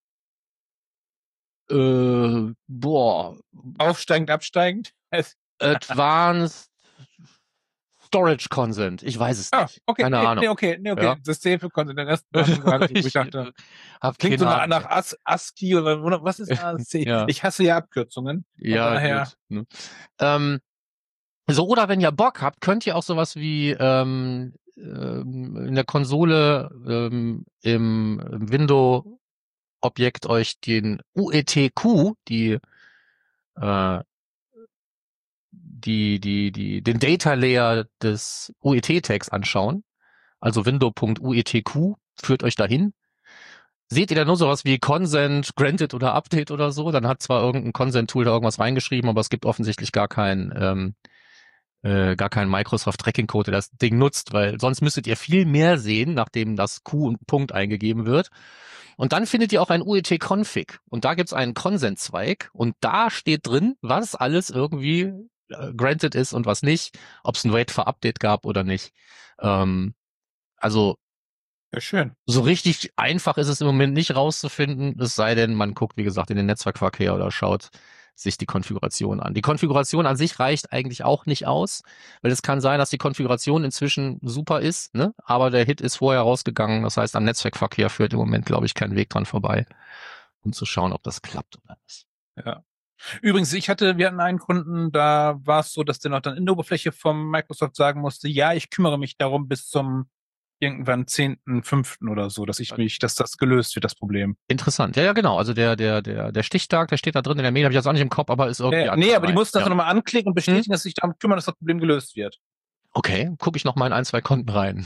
Äh, boah. Aufsteigend, absteigend? Advanced Storage Consent. Ich weiß es ah, nicht. Okay, keine nee, Ahnung. Nee, okay, nee, okay. Ja. System für Consent. Den Rest gerade, ich, ich dachte, klingt so nach, nach As, ASCII oder was ist A S C? ja. Ich hasse ja Abkürzungen. Ja, daher. Gut, ne? ähm, so, oder wenn ihr Bock habt, könnt ihr auch sowas wie ähm, ähm, in der Konsole ähm, im, im Window-Objekt euch den U E T Q, die äh, die, die, die, den Data Layer des U E T-Tags anschauen. Also window.uitq führt euch dahin. Seht ihr da nur sowas wie Consent, Granted oder Update oder so? Dann hat zwar irgendein Consent-Tool da irgendwas reingeschrieben, aber es gibt offensichtlich gar kein, ähm, äh, gar keinen Microsoft-Tracking-Code, der das Ding nutzt, weil sonst müsstet ihr viel mehr sehen, nachdem das Q und Punkt eingegeben wird. Und dann findet ihr auch ein U E T-Config. Und da gibt's einen Consent-Zweig und da steht drin, was alles irgendwie äh, granted ist und was nicht, ob es ein Wait for Update gab oder nicht. Ähm, also ja, schön. So richtig einfach ist es im Moment nicht rauszufinden, es sei denn, man guckt, wie gesagt, in den Netzwerkverkehr oder schaut sich die Konfiguration an. Die Konfiguration an sich reicht eigentlich auch nicht aus, weil es kann sein, dass die Konfiguration inzwischen super ist, ne? Aber der Hit ist vorher rausgegangen. Das heißt, am Netzwerkverkehr führt im Moment, glaube ich, kein Weg dran vorbei, um zu schauen, ob das klappt oder nicht. Ja. Übrigens, ich hatte, wir hatten einen Kunden, da war es so, dass der noch dann in der Oberfläche vom Microsoft sagen musste, ja, ich kümmere mich darum bis zum irgendwann zehnten fünften oder so, dass ich mich, dass das gelöst wird, das Problem. Interessant. Ja, ja, genau. Also der, der, der, der Stichtag, der steht da drin in der Mail, habe ich jetzt auch nicht im Kopf, aber ist irgendwie. Ja, nee, aber die mussten das ja. nochmal anklicken und bestätigen, hm? dass sich darum kümmern, dass das Problem gelöst wird. Okay, gucke ich noch mal in ein, zwei Konten rein.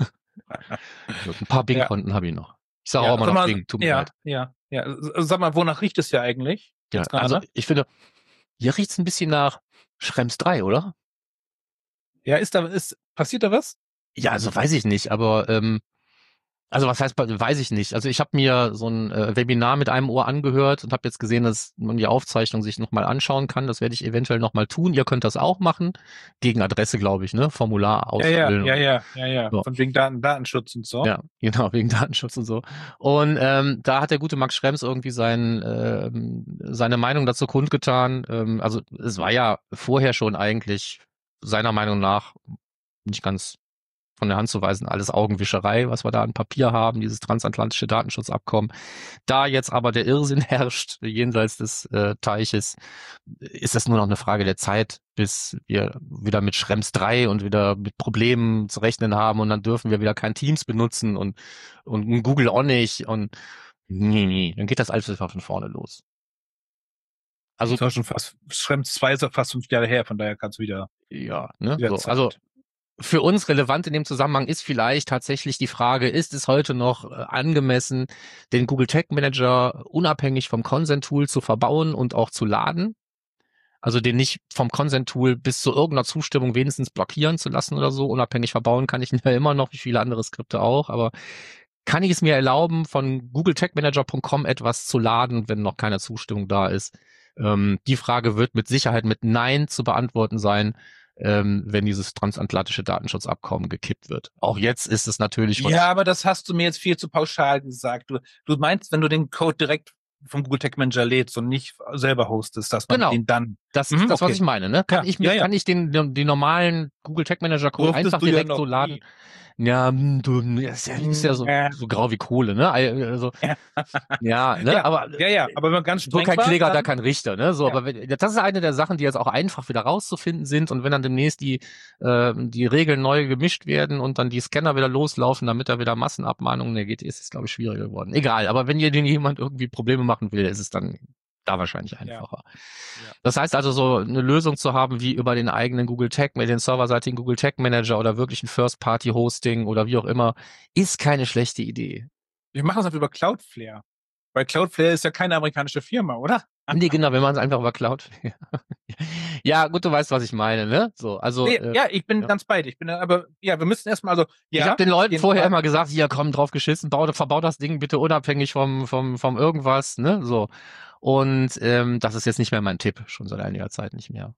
Ein paar Bing-Konten ja. habe ich noch. Ich sage ja, auch immer noch Bing, tut mir ja, leid. Ja, ja. Sag mal, wonach riecht es ja eigentlich? Ja, also ich finde, hier riecht es ein bisschen nach Schrems drei, oder? Ja, ist da, ist, passiert da was? Ja, also weiß ich nicht, aber ähm, also was heißt, weiß ich nicht. Also ich habe mir so ein äh, Webinar mit einem Ohr angehört und habe jetzt gesehen, dass man die Aufzeichnung sich nochmal anschauen kann. Das werde ich eventuell nochmal tun. Ihr könnt das auch machen. Gegen Adresse, glaube ich, ne? Formular ausfüllen. Ja, ja, ja, ja, ja, ja. So. Von wegen Daten, Datenschutz und so. Ja, genau, wegen Datenschutz und so. Und ähm, da hat der gute Max Schrems irgendwie sein, ähm, seine Meinung dazu kundgetan. Ähm, also es war ja vorher schon eigentlich seiner Meinung nach nicht ganz von der Hand zu weisen, alles Augenwischerei, was wir da an Papier haben, dieses transatlantische Datenschutzabkommen. Da jetzt aber der Irrsinn herrscht, jenseits des äh, Teiches, ist das nur noch eine Frage der Zeit, bis wir wieder mit Schrems drei und wieder mit Problemen zu rechnen haben und dann dürfen wir wieder kein Teams benutzen und, und Google auch nicht und nee, nee, dann geht das alles von vorne los. Also, das war schon fast, Schrems zwei ist ja fast fünf Jahre her, von daher kannst du wieder, ja, ne, wieder so, also, für uns relevant in dem Zusammenhang ist vielleicht tatsächlich die Frage, ist es heute noch angemessen, den Google Tag Manager unabhängig vom Consent-Tool zu verbauen und auch zu laden? Also den nicht vom Consent-Tool bis zu irgendeiner Zustimmung wenigstens blockieren zu lassen oder so. Unabhängig verbauen kann ich ihn ja immer noch, wie viele andere Skripte auch. Aber kann ich es mir erlauben, von google tag manager punkt com etwas zu laden, wenn noch keine Zustimmung da ist? Ähm, die Frage wird mit Sicherheit mit Nein zu beantworten sein. ähm, wenn dieses transatlantische Datenschutzabkommen gekippt wird. Auch jetzt ist es natürlich... Ja, aber das hast du mir jetzt viel zu pauschal gesagt. Du, du meinst, wenn du den Code direkt vom Google Tag Manager lädst und nicht selber hostest, dass man Genau. den dann... Das ist Mhm, das, okay. was ich meine. Ne? Kann Ja, ich mir, ja, ja. kann ich den, den, den normalen Google Tag Manager Code Durftest einfach du ja direkt noch so laden? nie. Ja, hm, du, ist ja, ist ja so, Ja. so grau wie Kohle, ne? Also, Ja. ja, ne? Ja, aber ja, ja, aber wenn man ganz so streng kein war, Kläger, da dann, kein Richter, ne? So, Ja. aber wenn, das ist eine der Sachen, die jetzt auch einfach wieder rauszufinden sind. Und wenn dann demnächst die äh, die Regeln neu gemischt werden und dann die Scanner wieder loslaufen, damit da wieder Massenabmahnungen ergeht, ist es, glaube ich, schwieriger geworden. Egal, aber wenn ihr den jemand irgendwie Probleme machen will, ist es dann da wahrscheinlich einfacher. Ja. Ja. Das heißt also, so eine Lösung zu haben, wie über den eigenen Google Tag, mit den serverseitigen Google Tag Manager oder wirklich ein First-Party-Hosting oder wie auch immer, ist keine schlechte Idee. Wir machen es einfach über Cloudflare. Weil Cloudflare ist ja keine amerikanische Firma, oder? Nee, genau, wir machen es einfach über Cloud. Ja, gut, du weißt, was ich meine, ne? So, also. Nee, äh, ja, ich bin ja. ganz bei dir. Ich bin, aber ja, wir müssen erstmal, also, ja. Ich habe den Leuten jeden vorher Fall. immer gesagt, hier komm, drauf geschissen, bau, verbau das Ding bitte unabhängig vom, vom, vom irgendwas, ne? So. Und ähm, das ist jetzt nicht mehr mein Tipp, schon seit einiger Zeit nicht mehr.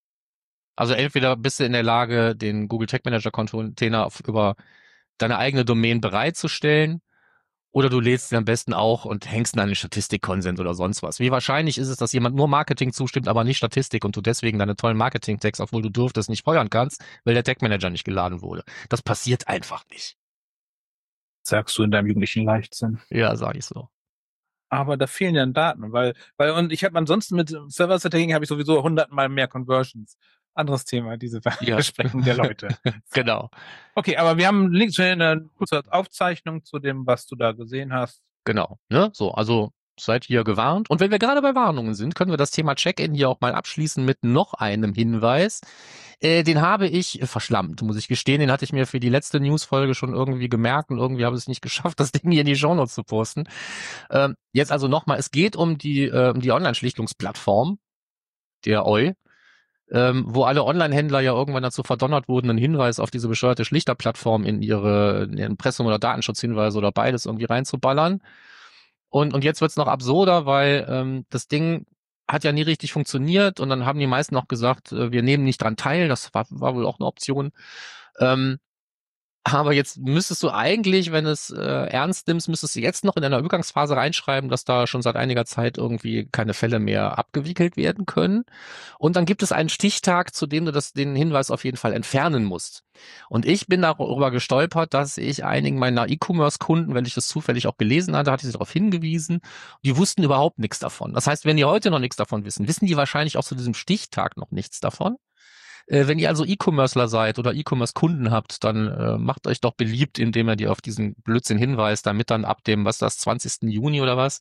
Also entweder bist du in der Lage, den Google Tag Manager Container auf, über deine eigene Domain bereitzustellen, oder du lädst ihn am besten auch und hängst ihn an den Statistik-Consent oder sonst was. Wie wahrscheinlich ist es, dass jemand nur Marketing zustimmt, aber nicht Statistik und du deswegen deine tollen Marketing-Tags, obwohl du dürftest, nicht feuern kannst, weil der Tag Manager nicht geladen wurde. Das passiert einfach nicht. Sagst du in deinem jugendlichen Leichtsinn. Ja, sag ich so. Aber da fehlen ja Daten, weil, weil, und ich habe ansonsten mit Server-Setting habe ich sowieso hundertmal mehr Conversions. Anderes Thema, diese Ja. Versprechen der Leute. Genau. Okay, aber wir haben einen Link zu einer kurzen Aufzeichnung zu dem, was du da gesehen hast. Genau. Ne? So, also seid hier gewarnt. Und wenn wir gerade bei Warnungen sind, können wir das Thema Check-in hier auch mal abschließen mit noch einem Hinweis. Äh, den habe ich verschlammt, muss ich gestehen. Den hatte ich mir für die letzte News-Folge schon irgendwie gemerkt und irgendwie habe ich es nicht geschafft, das Ding hier in die Shownotes zu posten. Ähm, jetzt also nochmal, es geht um die, äh, um die Online-Schlichtungsplattform, der O I, ähm, wo alle Online-Händler ja irgendwann dazu verdonnert wurden, einen Hinweis auf diese bescheuerte Schlichterplattform in ihre in Impressum- oder Datenschutzhinweise oder beides irgendwie reinzuballern. Und, und jetzt wird's noch absurder, weil ähm, das Ding hat ja nie richtig funktioniert und dann haben die meisten noch gesagt, äh, wir nehmen nicht dran teil. Das war, war wohl auch eine Option. Ähm, aber jetzt müsstest du eigentlich, wenn es äh, ernst nimmst, müsstest du jetzt noch in einer Übergangsphase reinschreiben, dass da schon seit einiger Zeit irgendwie keine Fälle mehr abgewickelt werden können. Und dann gibt es einen Stichtag, zu dem du das, den Hinweis auf jeden Fall entfernen musst. Und ich bin darüber gestolpert, dass ich einigen meiner E-Commerce-Kunden, wenn ich das zufällig auch gelesen hatte, hatte ich sie darauf hingewiesen, die wussten überhaupt nichts davon. Das heißt, wenn die heute noch nichts davon wissen, wissen die wahrscheinlich auch zu diesem Stichtag noch nichts davon. Äh, wenn ihr also E-Commercer seid oder E-Commerce-Kunden habt, dann äh, macht euch doch beliebt, indem ihr die auf diesen Blödsinn hinweist, damit dann ab dem, was ist das, zwanzigsten Juni oder was?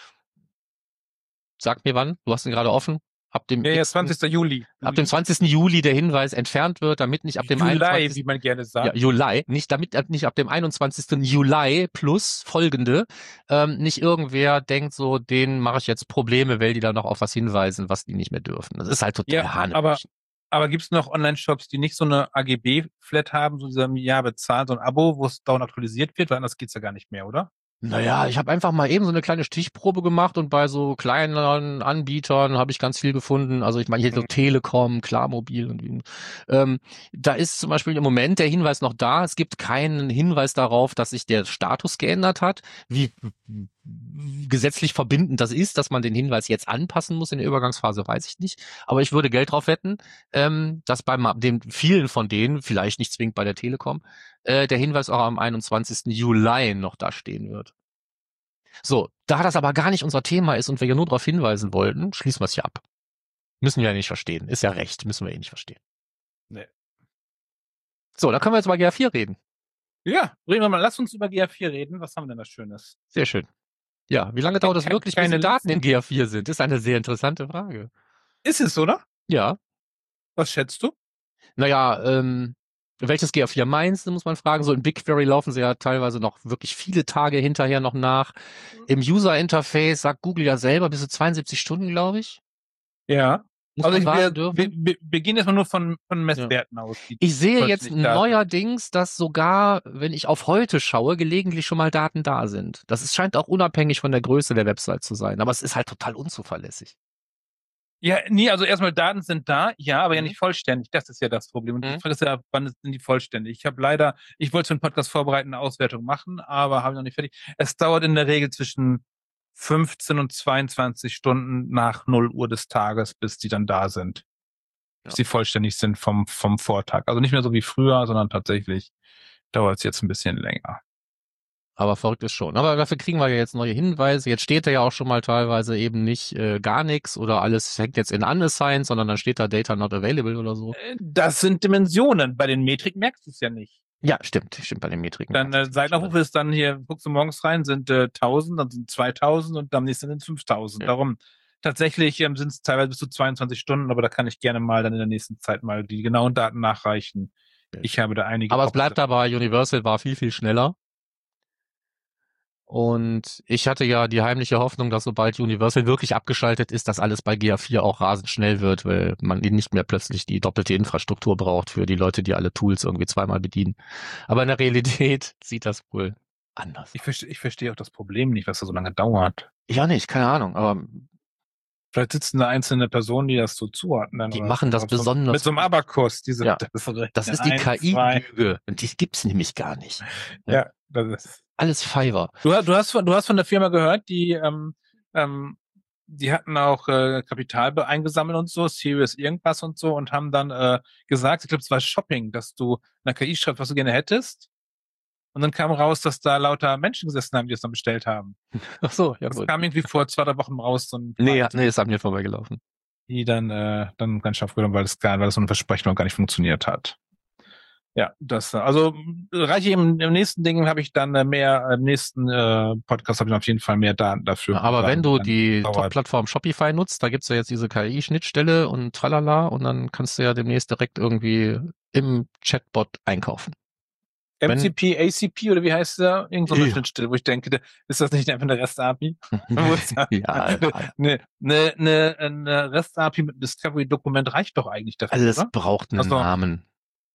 Sag mir wann, du hast ihn gerade offen. Ab dem Ja, ja, X- zwanzigsten Juli. Ab dem zwanzigsten Juli der Hinweis entfernt wird, damit nicht ab dem Juli, einundzwanzigsten wie man gerne Ja, sagt. Juli, nicht damit ab- nicht ab dem einundzwanzigsten Juli plus folgende ähm, nicht irgendwer denkt so, denen mache ich jetzt Probleme, weil die da noch auf was hinweisen, was die nicht mehr dürfen. Das ist halt total Ja, Hanebüchen. aber, aber gibt es noch Online-Shops, die nicht so eine A G B-Flat haben, so dieser Jahr bezahlen, so ein Abo, wo es dauernd aktualisiert wird, weil anders geht's ja gar nicht mehr, oder? Naja, ich habe einfach mal eben so eine kleine Stichprobe gemacht und bei so kleinen Anbietern habe ich ganz viel gefunden. Also ich meine hier so Mhm. Telekom, Klarmobil und ähm, da ist zum Beispiel im Moment der Hinweis noch da. Es gibt keinen Hinweis darauf, dass sich der Status geändert hat. Wie gesetzlich verbindend das ist, dass man den Hinweis jetzt anpassen muss in der Übergangsphase, weiß ich nicht. Aber ich würde Geld drauf wetten, ähm, dass bei den vielen von denen, vielleicht nicht zwingend bei der Telekom, äh, der Hinweis auch am einundzwanzigsten Juli noch da stehen wird. So, da das aber gar nicht unser Thema ist und wir ja nur darauf hinweisen wollten, schließen wir es hier ab. Müssen wir ja nicht verstehen. Ist ja recht, müssen wir eh nicht verstehen. Nee. So, da können wir jetzt über G A vier reden. Ja, reden wir mal, lass uns über G A vier reden. Was haben wir denn da Schönes? Sehr schön. Ja, wie lange dauert es Ke- wirklich, bis keine die Daten in G A vier sind? Ist eine sehr interessante Frage. Ist es, oder? Ja, Was schätzt du? naja, ähm, welches G A vier meinst du, muss man fragen. So in BigQuery laufen sie ja teilweise noch wirklich viele Tage hinterher noch nach. Im User-Interface sagt Google ja selber bis zu zweiundsiebzig Stunden, glaube ich. Ja. Muss Also man ich, warten wir, dürfen. wir, wir, wir gehen jetzt mal nur von, von Messwerten aus. Die Ich sehe plötzlich jetzt da sind. neuerdings, dass sogar, wenn ich auf heute schaue, gelegentlich schon mal Daten da sind. Das ist, scheint auch unabhängig von der Größe der Website zu sein, aber es ist halt total unzuverlässig. Ja, nee, also erstmal Daten sind da, ja, aber ja Mhm. nicht vollständig. Das ist ja das Problem. Und die Mhm. Frage ist ja, wann sind die vollständig? Ich habe leider, ich wollte für den Podcast vorbereiten, eine Auswertung machen, aber habe ich noch nicht fertig. Es dauert in der Regel zwischen fünfzehn und zweiundzwanzig Stunden nach null Uhr des Tages, bis die dann da sind. Bis Ja. die vollständig sind vom, vom Vortag. Also nicht mehr so wie früher, sondern tatsächlich dauert es jetzt ein bisschen länger. Aber verrückt ist schon. Aber dafür kriegen wir ja jetzt neue Hinweise. Jetzt steht da ja auch schon mal teilweise eben nicht äh, gar nichts oder alles hängt jetzt in unassigned, sondern dann steht da Data not available oder so. Äh, Das sind Dimensionen. Bei den Metrik merkst du es ja nicht. Ja, stimmt, stimmt bei den Metriken. Dann äh, Seitenaufrufe ist dann hier, guckst du morgens rein, sind äh, tausend, dann sind zweitausend und am nächsten sind es fünftausend. Ja. Darum tatsächlich ähm, sind es teilweise bis zu zweiundzwanzig Stunden, aber da kann ich gerne mal dann in der nächsten Zeit mal die genauen Daten nachreichen. Ja. Ich habe da einige. Aber es Boxen. bleibt dabei, Universal war viel, viel schneller. Und ich hatte ja die heimliche Hoffnung, dass sobald Universal wirklich abgeschaltet ist, dass alles bei G A vier auch rasend schnell wird, weil man nicht mehr plötzlich die doppelte Infrastruktur braucht für die Leute, die alle Tools irgendwie zweimal bedienen. Aber in der Realität sieht das wohl anders. Ich verstehe, ich verstehe auch das Problem nicht, was da so lange dauert. Ja, nicht, keine Ahnung, aber Vielleicht sitzen da einzelne Personen, die das so zuordnen. die oder machen so. das besonders. Mit so einem Abakus, diese. Ja. Das, Das ist die K I-Lüge und die gibt's nämlich gar nicht. Ja, das ist. Alles Fiverr. Du, du, hast von, du hast von der Firma gehört, die, ähm, ähm, die hatten auch äh, Kapital eingesammelt und so, Serious irgendwas und so und haben dann äh, gesagt, ich glaube, es war Shopping, dass du einer K I schreibst, was du gerne hättest. Und dann kam raus, dass da lauter Menschen gesessen haben, die es dann bestellt haben. Ach so, ja Das gut. kam irgendwie vor zwei, drei Wochen raus. So ein Nee, Fight, nee, ist an mir vorbeigelaufen. die dann, äh, dann ganz scharf genommen, weil das gar, weil das so ein Versprechen noch gar nicht funktioniert hat. Ja, das, also reiche im, im nächsten Ding habe ich dann äh, mehr, im nächsten äh, Podcast habe ich auf jeden Fall mehr Daten dafür. Ja, aber wenn du Dann die dauert- Top-Plattform Shopify nutzt, da gibt's ja jetzt diese K I-Schnittstelle und tralala und dann kannst du ja demnächst direkt irgendwie im Chatbot einkaufen. wenn- M C P, A C P oder wie heißt der? Irgend so eine Ja. Schnittstelle, wo ich denke, da- ist das nicht einfach eine REST-A P I? ja, ja, Eine, eine, eine, eine REST-A P I mit einem Discovery-Dokument reicht doch eigentlich dafür, alles oder? braucht einen Ach so. Namen.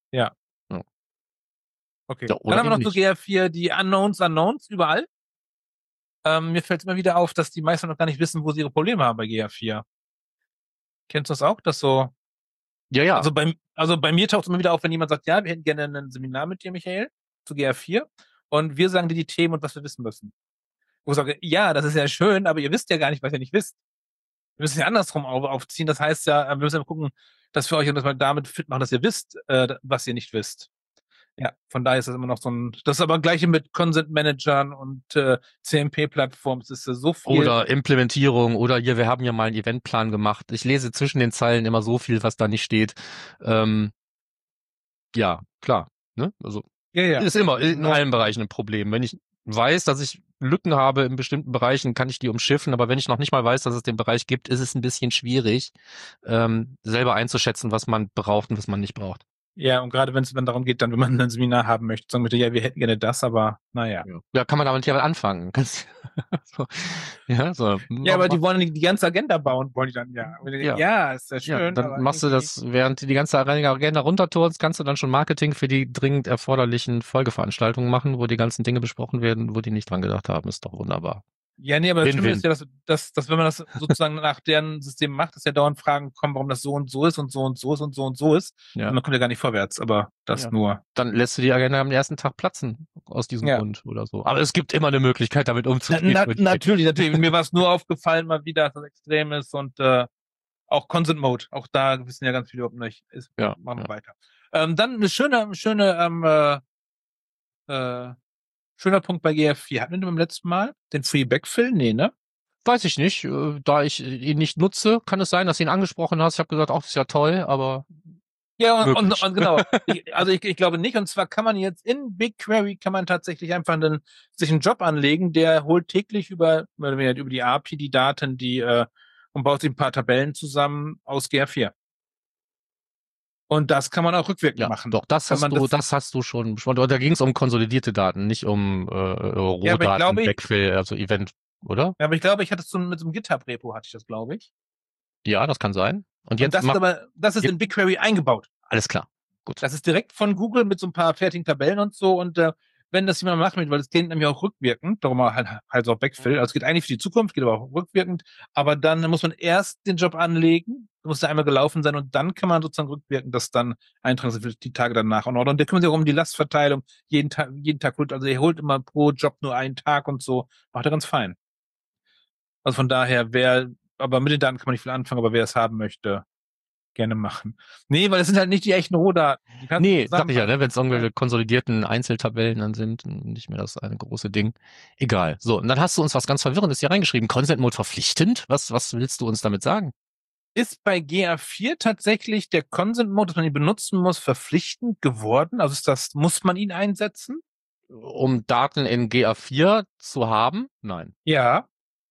Okay. Ja, oder Dann haben wir noch eben so nicht. G A vier, die Unknowns, Unknowns überall. Ähm, mir fällt immer wieder auf, dass die meisten noch gar nicht wissen, wo sie ihre Probleme haben bei G A vier. Kennst du das auch? Dass so, Ja, ja. also bei, also bei mir taucht es immer wieder auf, wenn jemand sagt, ja, wir hätten gerne ein Seminar mit dir, Michael, zu G A vier. Und wir sagen dir die Themen und was wir wissen müssen. Wo ich sage, ja, das ist ja schön, aber ihr wisst ja gar nicht, was ihr nicht wisst. Wir müssen ja andersrum auf, aufziehen. Das heißt ja, wir müssen ja gucken, dass wir euch das mal damit fit machen, dass ihr wisst, äh, was ihr nicht wisst. Ja, von daher ist das immer noch so ein, das ist aber gleiche mit Consent Managern und äh, C M P-Plattformen. Es ist äh, so viel. Oder Implementierung oder hier, wir haben ja mal einen Eventplan gemacht. Ich lese zwischen den Zeilen immer so viel, was da nicht steht. Ähm, ja, klar. Ne? Also ja, ja. ist immer in Ja. allen Bereichen ein Problem. Wenn ich weiß, dass ich Lücken habe in bestimmten Bereichen, kann ich die umschiffen. Aber wenn ich noch nicht mal weiß, dass es den Bereich gibt, ist es ein bisschen schwierig, ähm, selber einzuschätzen, was man braucht und was man nicht braucht. Ja, und gerade wenn es dann darum geht, dann, wenn man ein Seminar haben möchte, sagen wir, ja, wir hätten gerne das, aber naja. Ja, kann man damit ja anfangen. Kannst- so, ja, so. Ja, aber die wollen die, die ganze Agenda bauen, wollen die dann, ja. Ja. Ja, ist ja schön. Ja, dann aber machst du irgendwie- das, während du die ganze Agenda runterturnst, kannst du dann schon Marketing für die dringend erforderlichen Folgeveranstaltungen machen, wo die ganzen Dinge besprochen werden, wo die nicht dran gedacht haben. Ist doch wunderbar. Ja, nee, aber das Schlimme Win-win. ist ja, dass, dass, dass wenn man das sozusagen nach deren System macht, dass ja dauernd Fragen kommen, warum das so und so ist und so und so ist und so und so ist. Ja. Und man kommt ja gar nicht vorwärts, aber das Ja. nur. Dann lässt du die Agenda am ersten Tag platzen, aus diesem Ja. Grund oder so. Aber es gibt immer eine Möglichkeit, damit Na, umzugehen. na, würde ich natürlich, natürlich. Mir war es nur aufgefallen, mal wieder, dass das extrem ist und äh, auch Consent Mode. Auch da wissen ja ganz viele überhaupt nicht. Ist, Ja, machen wir ja. weiter. Ähm, dann eine schöne, schöne, ähm, äh, äh, schöner Punkt bei G F vier. Hatten wir den beim letzten Mal? Den Free Backfill? Nee, ne? Weiß ich nicht. Äh, Da ich ihn nicht nutze, kann es sein, dass du ihn angesprochen hast. Ich habe gesagt, ach, das ist ja toll, aber Ja, und, und, Möglich. und genau. Ich, also ich, ich glaube nicht. Und zwar kann man jetzt in BigQuery kann man tatsächlich einfach einen, sich einen Job anlegen, der holt täglich über, mehr oder weniger über die A P I die Daten, die äh, und baut sich ein paar Tabellen zusammen aus G R vier. Und das kann man auch rückwirkend ja, machen. doch, das Kann hast man du, das- das hast du schon besprochen. Da ging es um konsolidierte Daten, nicht um äh, Rohdaten, Ja, aber ich glaube, ich- Backfill, also Event, oder? Ja, aber ich glaube, ich hatte es so mit so einem GitHub-Repo, hatte ich das, glaube ich. Ja, das kann sein. Und Und jetzt das ist mach, aber, das ist Jetzt- in BigQuery eingebaut. alles klar. Gut. Das ist direkt von Google mit so ein paar fertigen Tabellen und so. Und äh, wenn das jemand machen will, weil es geht nämlich auch rückwirkend, darum halt, halt so auch Backfill. Also es geht eigentlich für die Zukunft, geht aber auch rückwirkend. Aber dann muss man erst den Job anlegen, muss der einmal gelaufen sein und dann kann man sozusagen rückwirkend das dann eintragen für die Tage danach. Und, und der kümmert sich auch um die Lastverteilung. Jeden Tag, jeden Tag holt, also er holt immer pro Job nur einen Tag und so. Macht er ganz fein. Also von daher, wer, aber mit den Daten kann man nicht viel anfangen, aber wer es haben möchte, gerne machen. Nee, weil es sind halt nicht die echten Rohdaten. Die kannst Nee, du sag ich ja, ne, wenn es irgendwelche Ja. konsolidierten Einzeltabellen dann sind, nicht mehr das eine große Ding. Egal. So, und dann hast du uns was ganz Verwirrendes hier reingeschrieben. Consent Mode verpflichtend? Was, was willst du uns damit sagen? Ist bei G A vier tatsächlich der Consent Mode, dass man ihn benutzen muss, verpflichtend geworden? Also ist das, muss man ihn einsetzen? Um Daten in G A vier zu haben? Nein. Ja.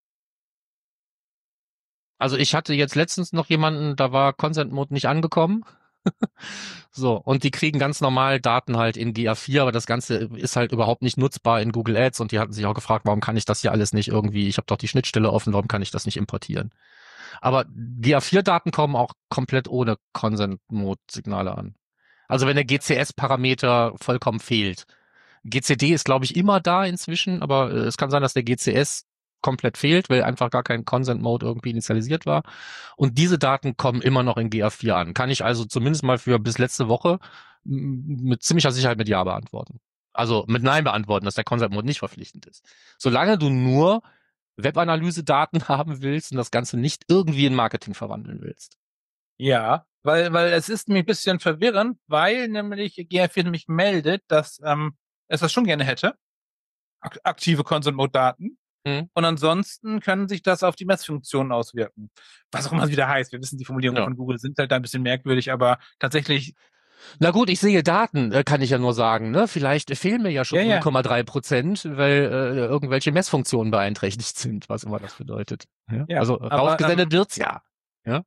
Also ich hatte jetzt letztens noch jemanden, da war Consent Mode nicht angekommen. So, und die kriegen ganz normal Daten halt in G A vier, aber das Ganze ist halt überhaupt nicht nutzbar in Google Ads und die hatten sich auch gefragt, warum kann ich das hier alles nicht irgendwie, ich habe doch die Schnittstelle offen, warum kann ich das nicht importieren? Aber G A vier Daten kommen auch komplett ohne Consent Mode Signale an. Also wenn der G C S-Parameter vollkommen fehlt. G C D ist, glaube ich, immer da inzwischen, aber äh, es kann sein, dass der G C S komplett fehlt, weil einfach gar kein Consent Mode irgendwie initialisiert war. Und diese Daten kommen immer noch in G A vier an. Kann ich also zumindest mal für bis letzte Woche mit ziemlicher Sicherheit mit Ja beantworten. Also mit Nein beantworten, dass der Consent Mode nicht verpflichtend ist. Solange du nur Webanalyse-Daten haben willst und das Ganze nicht irgendwie in Marketing verwandeln willst. Ja, weil, weil es ist nämlich ein bisschen verwirrend, weil nämlich G A vier nämlich meldet, dass ähm, es das schon gerne hätte. Ak- aktive Consent-Mode-Daten. Mhm. Und ansonsten können sich das auf die Messfunktionen auswirken. Was auch immer es wieder heißt. Wir wissen, die Formulierungen Ja. von Google sind halt da ein bisschen merkwürdig, aber tatsächlich. Na gut, ich sehe Daten, äh, kann ich ja nur sagen. Ne? Vielleicht fehlen mir ja schon Ja, ja. null Komma drei Prozent, weil äh, irgendwelche Messfunktionen beeinträchtigt sind, was immer das bedeutet. Ja? Ja, Also aber, rausgesendet ähm, wird's ja. Ja?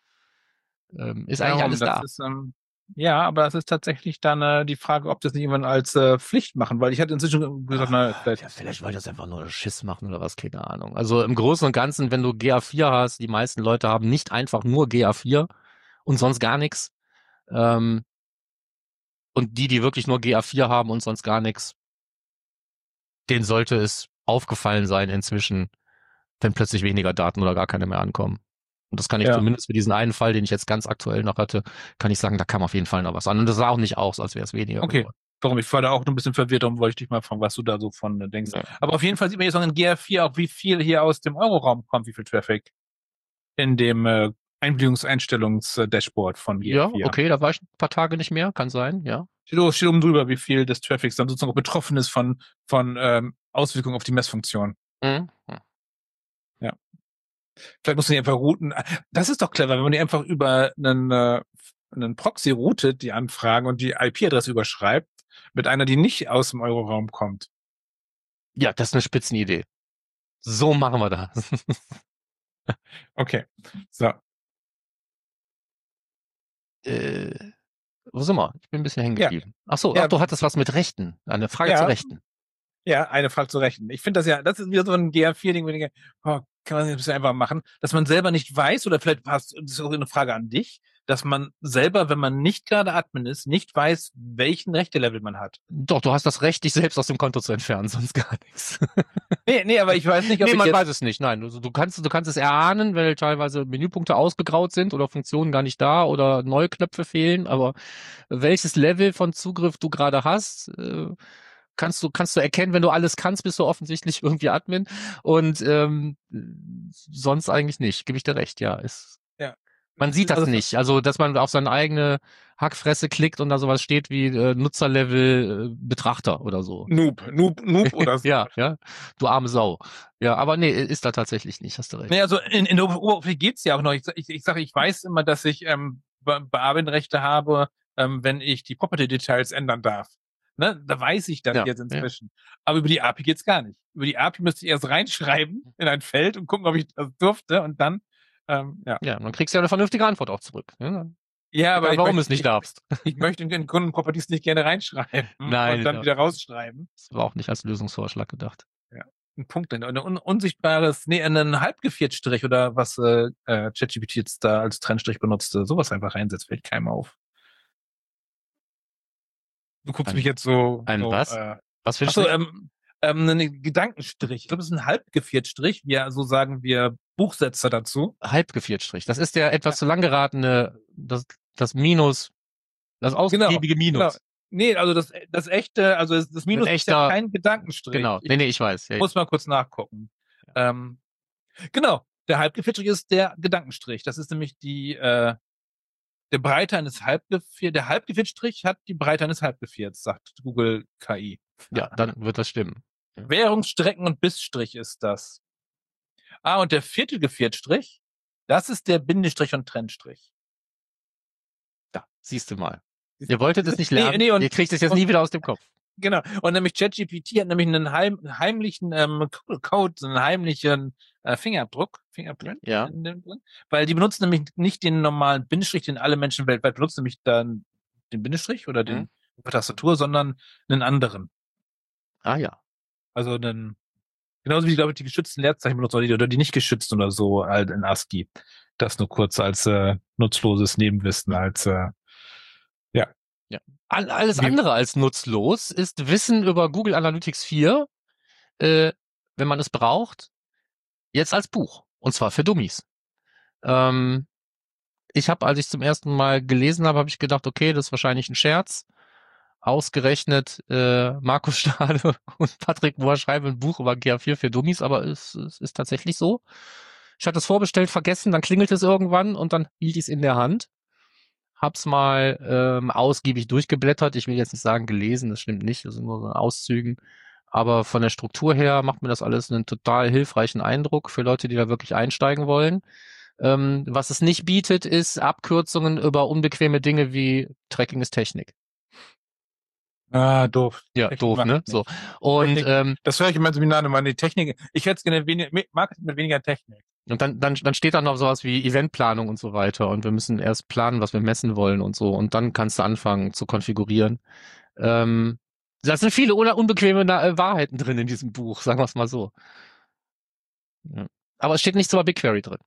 Ähm, ist eigentlich darum, alles das da. ist, ähm, ja, aber das ist tatsächlich dann äh, die Frage, ob das nicht jemand als äh, Pflicht machen, weil ich hatte inzwischen gesagt, na, vielleicht, Ja, vielleicht wollte das einfach nur Schiss machen oder was, keine Ahnung. Also im Großen und Ganzen, wenn du G A vier hast, die meisten Leute haben nicht einfach nur G A vier und sonst gar nichts. Ähm, und die, die wirklich nur G A vier haben und sonst gar nichts, denen sollte es aufgefallen sein inzwischen, wenn plötzlich weniger Daten oder gar keine mehr ankommen. Und das kann ich Ja. zumindest für diesen einen Fall, den ich jetzt ganz aktuell noch hatte, kann ich sagen, da kam auf jeden Fall noch was an. Und das sah auch nicht aus, als wäre es weniger okay. geworden. Warum? Ich war da auch noch ein bisschen verwirrt, darum wollte ich dich mal fragen, was du da so von äh, denkst. Ja. Aber auf jeden Fall sieht man jetzt auch in G A vier auch, wie viel hier aus dem Euroraum kommt, wie viel Traffic in dem äh, Einbildungseinstellungs-Dashboard von G A Ja, vier. okay, da war ich ein paar Tage nicht mehr, kann sein, ja. Steht, steht oben drüber, wie viel des Traffics dann sozusagen auch betroffen ist von, von ähm, Auswirkungen auf die Messfunktion. Mhm. Vielleicht muss man die einfach routen. Das ist doch clever, wenn man die einfach über einen, äh, einen Proxy routet, die Anfragen und die I P-Adresse überschreibt, mit einer, die nicht aus dem Euroraum kommt. Ja, das ist eine Spitzenidee. So machen wir das. Okay, so. äh, wo sind wir? Ich bin ein bisschen hängen Ja. geblieben. Ach so, Ja. ach, du hattest was mit Rechten. Eine Frage Ja. zu Rechten. Ja, eine Frage zu rechnen. Ich finde das ja, das ist wieder so ein G A vier-Ding, wo ich denke, oh, kann man das ein bisschen einfach machen, dass man selber nicht weiß, oder vielleicht passt, das ist auch eine Frage an dich, dass man selber, wenn man nicht gerade Admin ist, nicht weiß, welchen Rechte-Level man hat. Doch, du hast das Recht, dich selbst aus dem Konto zu entfernen, sonst gar nichts. Nee, nee, aber ich weiß nicht, ob Nee, ich man jetzt... weiß es nicht. Nein, also du kannst, du kannst es erahnen, weil teilweise Menüpunkte ausgegraut sind oder Funktionen gar nicht da oder neue Knöpfe fehlen. Aber welches Level von Zugriff du gerade hast, äh, kannst du, kannst du erkennen, wenn du alles kannst, bist du offensichtlich irgendwie Admin. Und ähm, sonst eigentlich nicht. Gebe ich dir recht, ja. Ist, Ja. man sieht das Also- nicht. Also, dass man auf seine eigene Hackfresse klickt und da sowas steht wie äh, Nutzerlevel äh, Betrachter oder so. Noob, Noob, Noob oder so. Ja, ja. Du arme Sau. Ja, aber nee, ist da tatsächlich nicht, hast du recht. Nee, also in, in der Oberfläche geht's ja auch noch. Ich, ich, ich sage, ich weiß immer, dass ich ähm, Be Bearbeitenrechte habe, ähm, wenn ich die Property-Details ändern darf. Ne? Da weiß ich das Ja, jetzt inzwischen. Aber über die A P I geht's gar nicht. Über die A P I müsste ich erst reinschreiben in ein Feld und gucken, ob ich das durfte und dann, ähm, ja. Ja, dann kriegst du ja eine vernünftige Antwort auch zurück. Ja, Ja, aber egal, ich warum möchte, es nicht ich, darfst. ich möchte in den Kundenproperties nicht gerne reinschreiben Nein, und dann ja. wieder rausschreiben. Das war auch nicht als Lösungsvorschlag gedacht. Ein Punkt, ein un unsichtbares, nee, einen Halbgeviertstrich oder was äh, äh, ChatGPT jetzt da als Trennstrich benutzte, sowas einfach reinsetzt, fällt keinem auf. Du guckst Ein- mich jetzt so, ein so was? Äh, Was für ein Achso, Strich? ähm, ähm, ein Gedankenstrich. Ich glaube, es ist ein Halbgeviertstrich. Wir, so sagen wir Buchsetzer dazu. Halbgeviertstrich. Das ist der etwas zu lang geratene, das, das Minus, das Genau, ausgiebige genau. Minus. Nee, also das, das echte, also das das Minus Ein ist ja echter- kein Gedankenstrich. Genau. Ich Nee, nee, ich weiß. Ja, muss mal kurz nachgucken. Ähm, genau, der Halbgeviertstrich ist der Gedankenstrich. Das ist nämlich die, äh, der Breite eines Halbgeviert, der Halbgeviertstrich hat die Breite eines Halbgevierts, sagt Google K I. ja, dann wird das stimmen. Währungsstrecken- und Bissstrich ist das. Ah, und der Viertelgeviertstrich, das ist der Bindestrich und Trennstrich. Da, siehst du mal. Ihr wolltet es nicht Nee, lernen, nee, und- ihr kriegt es jetzt und- nie wieder aus dem Kopf. Genau. Und nämlich ChatGPT hat nämlich einen heim, heimlichen ähm, Code, so einen heimlichen äh, Fingerabdruck, Fingerprint, Ja. in dem drin, weil die benutzen nämlich nicht den normalen Bindestrich, den alle Menschen weltweit benutzen, nämlich dann den Bindestrich oder den Mhm. Tastatur, sondern einen anderen. Ah ja. Also einen, genauso wie die, glaube ich, die geschützten Leerzeichen benutzen oder die, oder die nicht geschützten oder so halt in ASCII. Das nur kurz als äh, nutzloses Nebenwissen, als äh, All, alles Wie- andere als nutzlos ist Wissen über Google Analytics vier, äh, wenn man es braucht, jetzt als Buch. Und zwar für Dummies. Ähm, ich habe, als ich zum ersten Mal gelesen habe, habe ich gedacht, okay, das ist wahrscheinlich ein Scherz. Ausgerechnet äh, Markus Stahle und Patrick Mohr schreiben ein Buch über G A vier für Dummies, aber es, es ist tatsächlich so. Ich hatte es vorbestellt, vergessen, dann klingelt es irgendwann und dann hielt ich es in der Hand. Hab's mal ähm, ausgiebig durchgeblättert. Ich will jetzt nicht sagen gelesen, das stimmt nicht, das sind nur so Auszügen. Aber von der Struktur her macht mir das alles einen total hilfreichen Eindruck für Leute, die da wirklich einsteigen wollen. Ähm, was es nicht bietet, ist Abkürzungen über unbequeme Dinge wie Tracking ist Technik. Ah, doof. Ja, Technik doof, mag ne? ich So. nicht. Und Technik- ähm, Das höre ich in meinen Seminaren immer, die Technik. Ich hätte es gerne weniger, Marketing mit weniger Technik. Und dann, dann, dann steht da noch sowas wie Eventplanung und so weiter. Und wir müssen erst planen, was wir messen wollen und so. Und dann kannst du anfangen zu konfigurieren. Ähm, da sind viele un unbequeme Na Wahrheiten drin in diesem Buch, sagen wir es mal so. Ja. Aber es steht nichts über BigQuery drin.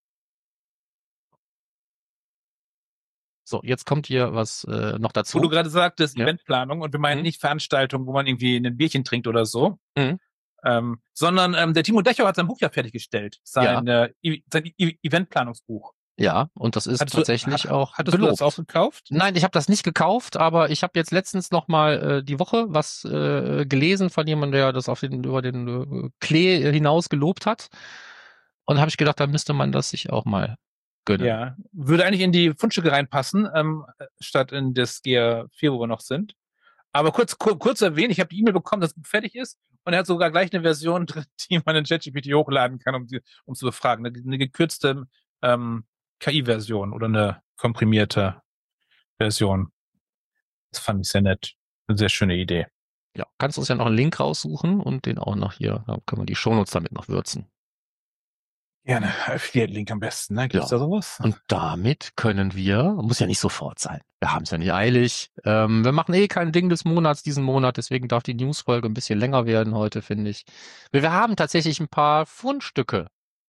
So, jetzt kommt hier was äh, noch dazu. Wo du gerade sagtest, Ja. Eventplanung, und wir meinen Mhm. nicht Veranstaltungen, wo man irgendwie ein Bierchen trinkt oder so, Mhm. ähm, sondern ähm, der Timo Dechau hat sein Buch ja fertiggestellt, sein, äh, e sein e Eventplanungsbuch. Ja, und das ist Hattest tatsächlich du, auch Hattest gelobt. du das auch gekauft? Nein, ich habe das nicht gekauft, aber ich habe jetzt letztens noch mal äh, die Woche was äh, gelesen von jemandem, der das auf den über den äh, Klee hinaus gelobt hat. Und habe ich gedacht, da müsste man das sich auch mal gönnen. Ja, würde eigentlich in die Fundstücke reinpassen, ähm, statt in das G A vier, wo wir noch sind. Aber kurz, kur, kurz erwähnt, ich habe die E-Mail bekommen, dass es fertig ist, und er hat sogar gleich eine Version drin, die man in ChatGPT hochladen kann, um, die, um zu befragen. Eine, eine gekürzte ähm, K I-Version oder eine komprimierte Version. Das fand ich sehr nett. Eine sehr schöne Idee. Ja, kannst du uns ja noch einen Link raussuchen und den auch noch hier, da können wir die Shownotes damit noch würzen. Gerne. Affiliate-Link am besten, ne? Gibt's Ja. da sowas? Und damit können wir, muss ja nicht sofort sein, wir haben es ja nicht eilig, ähm, wir machen eh kein Ding des Monats diesen Monat, deswegen darf die Newsfolge ein bisschen länger werden heute, finde ich. Wir haben tatsächlich ein paar Fundstücke.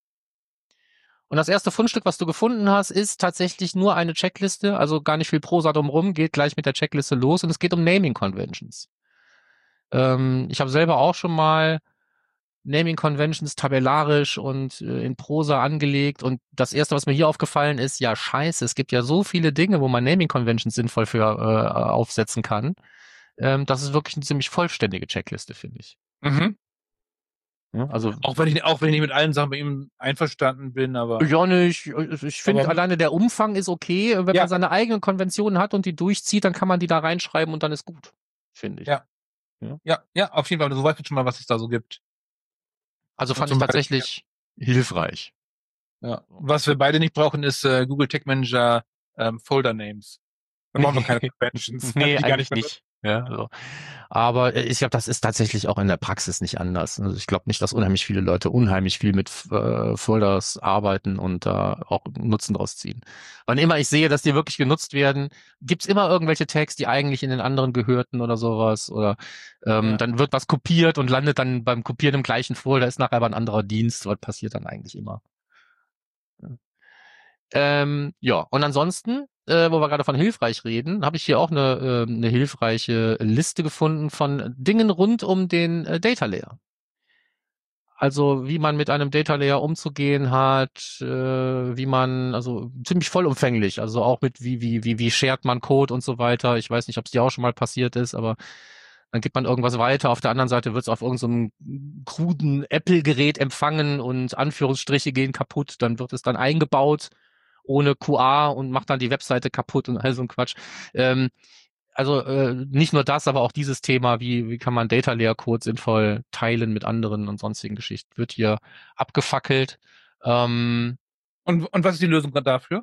Und das erste Fundstück, was du gefunden hast, ist tatsächlich nur eine Checkliste, also gar nicht viel Prosa drumherum, geht gleich mit der Checkliste los, und es geht um Naming Conventions. Ähm, ich habe selber auch schon mal Naming Conventions tabellarisch und äh, in Prosa angelegt, und das erste, was mir hier aufgefallen ist, ja scheiße, es gibt ja so viele Dinge, wo man Naming Conventions sinnvoll für äh, aufsetzen kann. Ähm, das ist wirklich eine ziemlich vollständige Checkliste, finde ich. Mhm. Ja, also Auch wenn ich, auch wenn ich mit allen Sachen bei ihm einverstanden bin, aber. ja, ne, ich, ich finde Aber- alleine der Umfang ist okay. Wenn Ja. man seine eigenen Konventionen hat und die durchzieht, dann kann man die da reinschreiben und dann ist gut, finde ich. Ja. Ja, ja, auf jeden Fall. Du weißt jetzt schon mal, was es da so gibt. Also fand Zum ich Beispiel- tatsächlich hilfreich. Ja. Was wir beide nicht brauchen, ist äh, Google Tag Manager ähm, Folder Names. Da brauchen wir keine Conventions. Nee, Die gar eigentlich nicht. Ja, so. Aber äh, ich glaube, das ist tatsächlich auch in der Praxis nicht anders. Also ich glaube nicht, dass unheimlich viele Leute unheimlich viel mit äh, Folders arbeiten und da auch Nutzen draus ziehen. Wann immer ich sehe, dass die wirklich genutzt werden, gibt's immer irgendwelche Tags, die eigentlich in den anderen gehörten oder sowas. Oder ähm, Ja. dann wird was kopiert und landet dann beim Kopieren im gleichen Folder, ist nachher aber ein anderer Dienst. Was passiert dann eigentlich immer? Ja. Ähm, ja, und ansonsten, äh, wo wir gerade von hilfreich reden, habe ich hier auch eine, äh, eine hilfreiche Liste gefunden von Dingen rund um den äh, Data Layer. Also wie man mit einem Data Layer umzugehen hat, äh, wie man, also ziemlich vollumfänglich, also auch mit wie, wie, wie, wie shared man Code und so weiter. Ich weiß nicht, ob es dir auch schon mal passiert ist, aber dann gibt man irgendwas weiter. Auf der anderen Seite wird es auf irgendeinem kruden Apple-Gerät empfangen und Anführungsstriche gehen kaputt. Dann wird es dann eingebaut ohne Q A und macht dann die Webseite kaputt und all so ein Quatsch. Ähm, also äh, nicht nur das, aber auch dieses Thema, wie, wie kann man Data Layer Code sinnvoll teilen mit anderen und sonstigen Geschichten, wird hier abgefackelt. Ähm, Und, und was ist die Lösung dafür?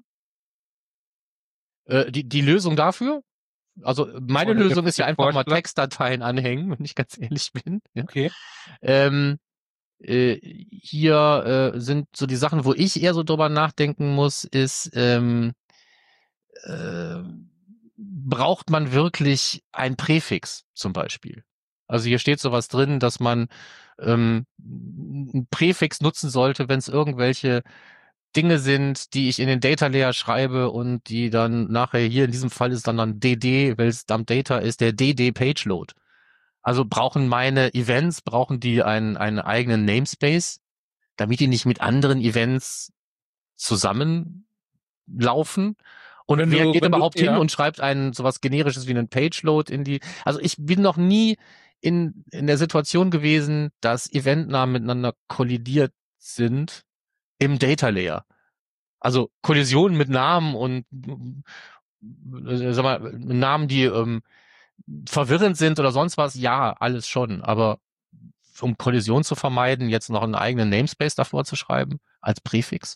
äh, die, die Lösung dafür? Also meine Oder Lösung der- ist ja der einfach mal Vorschlag? Textdateien anhängen, wenn ich ganz ehrlich bin. Ja. Okay. Ähm, äh, hier äh, sind so die Sachen, wo ich eher so drüber nachdenken muss, ist, ähm, äh, braucht man wirklich ein Präfix zum Beispiel? Also hier steht sowas drin, dass man ähm, ein Präfix nutzen sollte, wenn es irgendwelche Dinge sind, die ich in den Data Layer schreibe und die dann nachher hier in diesem Fall ist dann dann D D, weil es Dump Data ist, der D D Page Load. Also brauchen meine Events, brauchen die einen, einen eigenen Namespace, damit die nicht mit anderen Events zusammenlaufen. Und Wenn wer du, geht wenn du, überhaupt hin ja. und schreibt einen sowas generisches wie einen Page-Load in die, also ich bin noch nie in, in der Situation gewesen, dass Eventnamen miteinander kollidiert sind im Data Layer. Also Kollisionen mit Namen und äh, sag mal, Namen, die ähm, verwirrend sind oder sonst was, ja, alles schon. Aber um Kollision zu vermeiden, jetzt noch einen eigenen Namespace davor zu schreiben, als Präfix.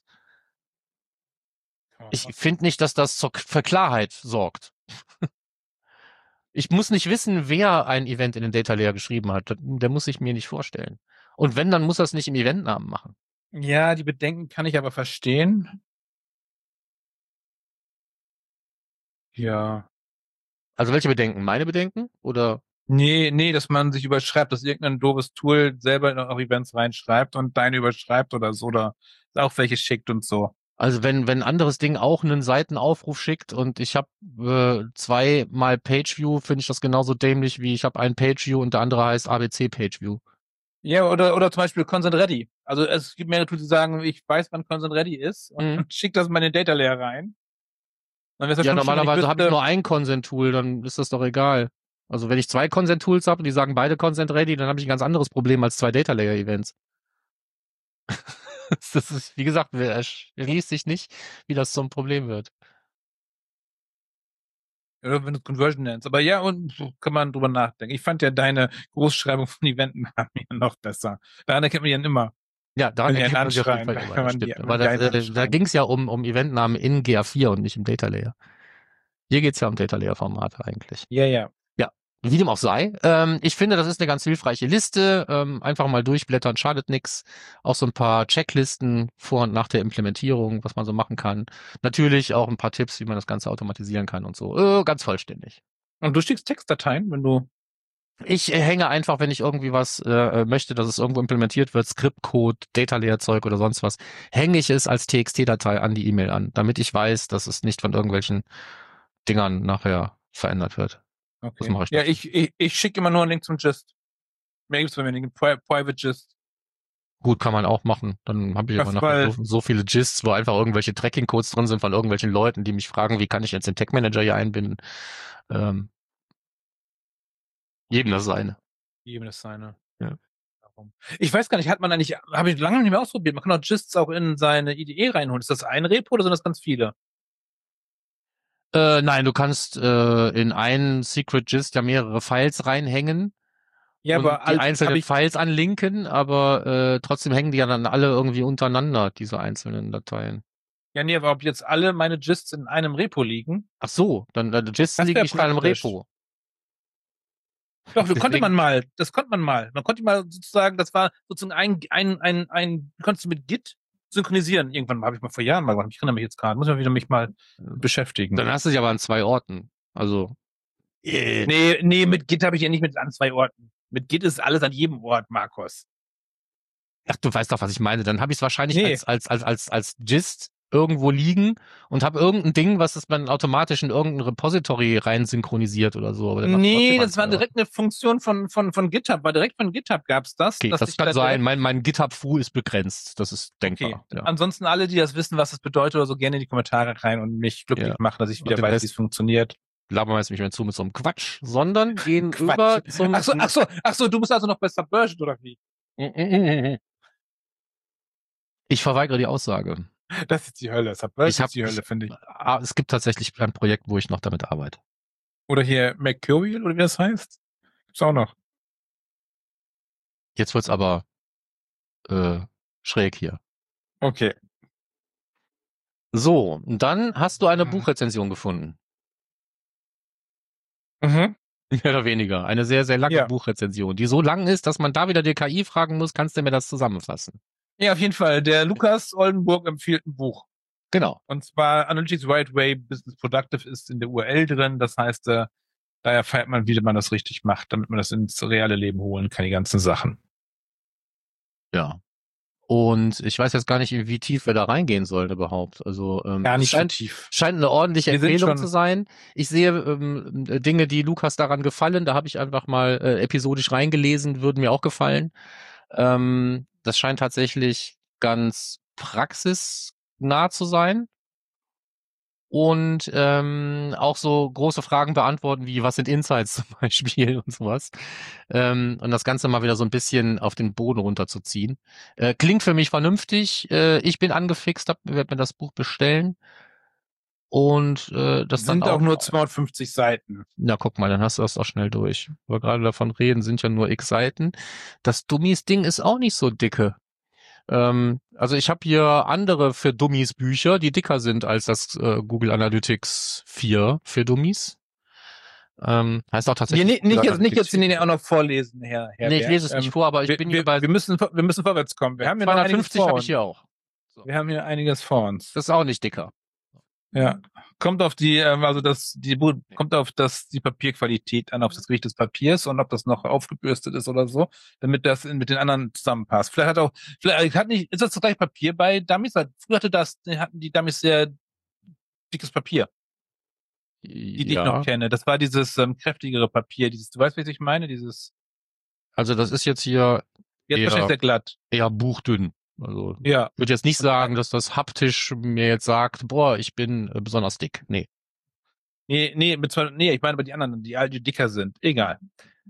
Ich finde nicht, dass das zur, für Klarheit sorgt. Ich muss nicht wissen, wer ein Event in den Data Layer geschrieben hat. Der muss sich mir nicht vorstellen. Und wenn, dann muss er es nicht im Eventnamen machen. Ja, die Bedenken kann ich aber verstehen. Ja. Also welche Bedenken? Meine Bedenken? Oder? Nee, nee, dass man sich überschreibt, dass irgendein doofes Tool selber in auch Events reinschreibt und deine überschreibt oder so, oder auch welche schickt und so. Also wenn, wenn ein anderes Ding auch einen Seitenaufruf schickt und ich habe äh, zweimal Pageview, finde ich das genauso dämlich wie ich habe einen Pageview und der andere heißt A B C Pageview. Ja, oder, oder zum Beispiel Consent Ready. Also es gibt mehrere Tools, die sagen, ich weiß, wann Consent Ready ist und, Mhm. und schick das mal in den Data Layer rein. Dann wär's Ja, schon schön, wenn ich normalerweise habe ich wüsste- nur ein Consent-Tool, dann ist das doch egal. Also wenn ich zwei Consent-Tools habe und die sagen beide Consent-Ready, dann habe ich ein ganz anderes Problem als zwei Data-Layer-Events. Das ist, wie gesagt, wer- es erschließt sich nicht, wie das zum Problem wird. Oder wenn du es Conversion nennst. Aber ja, und so kann man drüber nachdenken. Ich fand ja deine Großschreibung von Eventnamen ja noch besser. Daran erkennt man ja immer. Ja, daran Wenn die erkennt einen man sich auf jeden anschreien, Fall da immer, kann das man die- stimmt. wenn Aber die das, einen äh, da anschreien. ging es ja um, um Eventnamen in G A vier und nicht im Data Layer. Hier geht's ja um Data Layer Formate eigentlich. Ja, ja. Ja, wie dem auch sei. Ähm, ich finde, das ist eine ganz hilfreiche Liste. Ähm, einfach mal durchblättern, schadet nix. Auch so ein paar Checklisten vor und nach der Implementierung, was man so machen kann. Natürlich auch ein paar Tipps, wie man das Ganze automatisieren kann und so. Äh, ganz vollständig. Und du schickst Textdateien, wenn du. Ich äh, hänge einfach, wenn ich irgendwie was äh, möchte, dass es irgendwo implementiert wird, Skriptcode, Data Layer Zeug oder sonst was, hänge ich es als T X T-Datei an die E-Mail an, damit ich weiß, dass es nicht von irgendwelchen Dingern nachher verändert wird. Das Okay. mache ich Ja, dafür. ich, ich, ich schicke immer nur einen Link zum Gist. Mehr gibt's bei mir nicht. Pri Private Gist. Gut, kann man auch machen. Dann habe ich Ja, aber nachher weil- so, so viele Gists, wo einfach irgendwelche Tracking-Codes drin sind von irgendwelchen Leuten, die mich fragen, wie kann ich jetzt den Tech Manager hier einbinden. Ähm, jedem das seine. Jedem das seine. Ja. Warum? Ich weiß gar nicht, hat man eigentlich, habe ich lange nicht mehr ausprobiert. Man kann auch Gists auch in seine I D E reinholen. Ist das ein Repo oder sind das ganz viele? Äh, nein, du kannst äh, in einen Secret Gist ja mehrere Files reinhängen. Ja, und aber die als, einzelnen hab ich, Files anlinken, aber äh, trotzdem hängen die ja dann alle irgendwie untereinander, diese einzelnen Dateien. ja, nee, aber ob jetzt alle meine Gists in einem Repo liegen? Ach so, dann äh, Gists Das liegen wär nicht in einem praktisch. Repo. Doch, das konnte Deswegen- man mal. Das konnte man mal. Man konnte mal sozusagen, das war sozusagen ein, ein, ein, ein, konntest du mit Git synchronisieren. Irgendwann habe ich mal vor Jahren mal gemacht. Ich erinnere mich jetzt gerade. Muss ich mal wieder mich mal beschäftigen. Dann hast du dich aber an zwei Orten. Also äh, Nee, nee, mit Git habe ich ja nicht mit an zwei Orten. Mit Git ist alles an jedem Ort, Markus. ach, du weißt doch, was ich meine. Dann habe ich es wahrscheinlich Nee. als als als als als Gist irgendwo liegen und habe irgendein Ding, was es man automatisch in irgendein Repository rein synchronisiert oder so. Aber der macht Nee, trotzdem das war alles selber. direkt eine Funktion von, von, von GitHub. War direkt von GitHub gab's das. Okay, dass das ich kann da sein. direkt- Mein, mein GitHub-Fu ist begrenzt. Das ist Okay. denkbar. Ja. Ansonsten alle, die das wissen, was das bedeutet oder so, gerne in die Kommentare rein und mich glücklich Ja. machen, dass ich Und wieder den weiß, Rest- wie es funktioniert. Labern wir jetzt nicht mehr zu mit so einem Quatsch, sondern gehen Quatsch. über zum... Ach so, ach so, ach so, du bist also noch bei Subversion oder wie? Ich verweigere die Aussage. Das ist die Hölle. Subversion Ich hab- ist die Hölle, finde ich. Ah, es gibt tatsächlich ein Projekt, wo ich noch damit arbeite. Oder hier Mercurial oder wie das heißt. Gibt's auch noch. Jetzt wird's aber äh, schräg hier. Okay. So, dann hast du eine Mhm. Buchrezension gefunden. Mhm. Mehr oder weniger. Eine sehr, sehr lange Ja. Buchrezension, die so lang ist, dass man da wieder die K I fragen muss, kannst du mir das zusammenfassen? Ja, auf jeden Fall. Der Lukas Oldenburg empfiehlt ein Buch. Genau. Und zwar Analytics Right Way Business Productive ist in der U R L drin. Das heißt, äh, da erfährt man, wie man das richtig macht, damit man das ins reale Leben holen kann, die ganzen Sachen. Ja. Und ich weiß jetzt gar nicht, wie tief wir da reingehen sollen überhaupt. Also ähm, Gar es nicht so scheint, tief. scheint eine ordentliche Wir sind Empfehlung schon- zu sein. Ich sehe ähm, Dinge, die Lukas daran gefallen. Da habe ich einfach mal äh, episodisch reingelesen, würden mir auch gefallen. Ähm, das scheint tatsächlich ganz praxisnah zu sein. Und ähm, auch so große Fragen beantworten wie, was sind Insights zum Beispiel und sowas. Ähm, und das Ganze mal wieder so ein bisschen auf den Boden runterzuziehen. Äh, klingt für mich vernünftig. Äh, ich bin angefixt, werde mir das Buch bestellen. Und äh, das Das sind dann auch nur zweihundertfünfzig Seiten. Na, guck mal, dann hast du das auch schnell durch. Weil gerade davon reden, sind ja nur x Seiten. Das Dummies-Ding ist auch nicht so dicke. Ähm, also ich habe hier andere für Dummies Bücher, die dicker sind als das äh, Google Analytics vier für Dummies. Ähm, heißt auch Wir, tatsächlich. nicht, nicht, jetzt, nicht jetzt Analytics den auch noch vorlesen, Herr, Herr Nee, ich Berg. lese es nicht Ähm, vor, aber ich wir, bin hier wir, bei wir, müssen, wir müssen vorwärts kommen. Wir haben hier noch einiges zweihundertfünfzig vor habe uns. ich hier auch. Wir haben hier einiges vor uns. Das ist auch nicht dicker. Ja. Kommt auf die, ähm, also das, die, Bu- kommt auf das, die Papierqualität an, auf das Gewicht des Papiers und ob das noch aufgebürstet ist oder so, damit das in, mit den anderen zusammenpasst. Vielleicht hat auch, vielleicht hat nicht, ist das das gleiche Papier bei Dummies? Weil früher hatte das, hatten die Dummies sehr dickes Papier, die, die ich noch kenne. Das war dieses ähm, kräftigere Papier, dieses, du weißt, was ich meine? Dieses, Also das ist jetzt hier jetzt Ja. wahrscheinlich sehr glatt. eher buchdünn. Also Ja. ich würde jetzt nicht sagen, dass das haptisch mir jetzt sagt, boah, ich bin äh, besonders dick. Nee. Nee, nee, mit zwei, nee, ich meine bei die anderen, die all die dicker sind. Egal.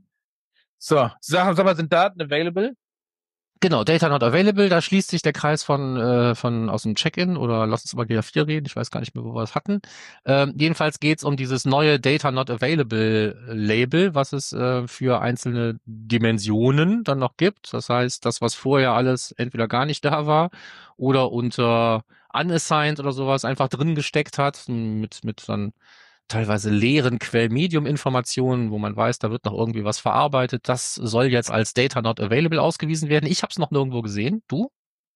So, Sachen, sag mal, sind Daten available? Genau, Data not available, da schließt sich der Kreis von, äh, von aus dem Check-in oder lass uns über G A vier reden, ich weiß gar nicht mehr, wo wir es hatten. Ähm, jedenfalls geht's um dieses neue Data not available Label, was es äh, für einzelne Dimensionen dann noch gibt. Das heißt, das, was vorher alles entweder gar nicht da war oder unter unassigned oder sowas einfach drin gesteckt hat, mit, mit dann teilweise leeren Quell-Medium-Informationen, wo man weiß, da wird noch irgendwie was verarbeitet. Das soll jetzt als Data not available ausgewiesen werden. Ich habe es noch nirgendwo gesehen. Du?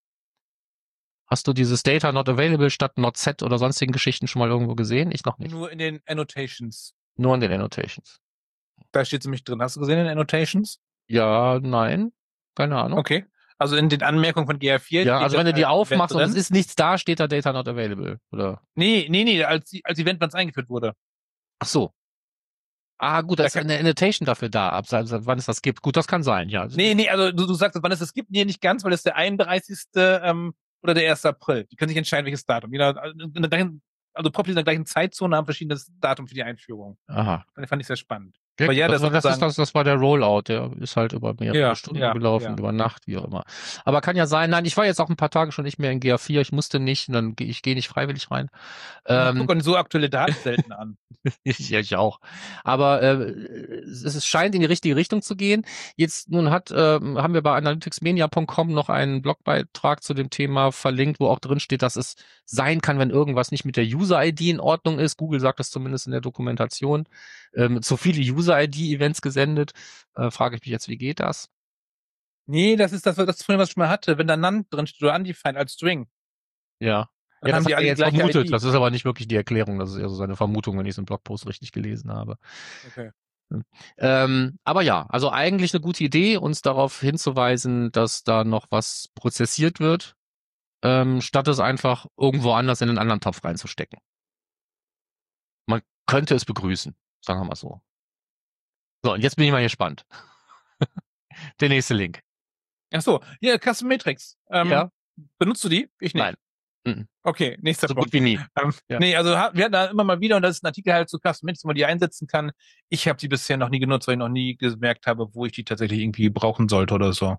Hast du dieses Data not available statt not set oder sonstigen Geschichten schon mal irgendwo gesehen? Ich noch nicht. Nur in den Annotations. Nur in den Annotations. Da steht es nämlich drin. Hast du gesehen in den Annotations? Ja, nein. Keine Ahnung. Okay. Also in den Anmerkungen von G A vier. Ja, steht also das wenn du die als aufmachst und Event es ist nichts da, steht da Data not available, oder? Nee, nee, nee, als, die- als Event, wann es eingeführt wurde. Ach so. Ah, gut, da Da ist kann- eine Annotation dafür da, ab seit seit wann es das gibt. Gut, das kann sein, ja. Nee, nee, also du, du sagst, wann es das gibt, nee, nicht ganz, weil es der einunddreißigste Ähm, oder der erste April. Die können sich entscheiden, welches Datum. Jeder, also in der gleichen, also Properties in der gleichen Zeitzone haben verschiedenes Datum für die Einführung. Aha. Das fand ich sehr spannend. Ja, Aber ja, das, das war- das, ist, sozusagen- das, das war der Rollout, der ist halt über mehrere Ja, Stunden ja, gelaufen, ja. über Nacht, wie auch immer. Aber kann ja sein, nein, ich war jetzt auch ein paar Tage schon nicht mehr in G A vier, ich musste nicht, und dann geh- ich gehe nicht freiwillig rein. Ähm, Guck uns so aktuelle Daten selten an. ich, ich auch. Aber äh, es, es scheint in die richtige Richtung zu gehen. Jetzt nun hat ähm, haben wir bei analyticsmania punkt com noch einen Blogbeitrag zu dem Thema verlinkt, wo auch drin steht, dass es sein kann, wenn irgendwas nicht mit der User-I D in Ordnung ist. Google sagt das zumindest in der Dokumentation. Ähm, zu viele User-I D-Events gesendet. Äh, frage ich mich jetzt, wie geht das? Nee, das ist das, das Problem, was ich schon mal hatte. Wenn da None drin steht oder undefined als String, Ja. dann Ja, haben das die hat er alle die jetzt gleiche vermutet. I D. Das ist aber nicht wirklich die Erklärung. Das ist eher so seine Vermutung, wenn ich es im Blogpost richtig gelesen habe. Okay. Ähm, aber ja, also eigentlich eine gute Idee, uns darauf hinzuweisen, dass da noch was prozessiert wird. ähm, statt es einfach irgendwo anders in einen anderen Topf reinzustecken. Man könnte es begrüßen, sagen wir mal so. So, und jetzt bin ich mal gespannt. Der nächste Link. Ach so, hier, Custom Matrix. Ähm, Ja. Benutzt du die? Ich nicht. Nein. Mhm. Okay, nächster So Punkt. gut wie nie. Ähm, Ja. Nee, also ha- wir hatten da immer mal wieder, und das ist ein Artikel halt zu Custom Matrix, wo man die einsetzen kann. Ich habe die bisher noch nie genutzt, weil ich noch nie gemerkt habe, wo ich die tatsächlich irgendwie brauchen sollte oder so.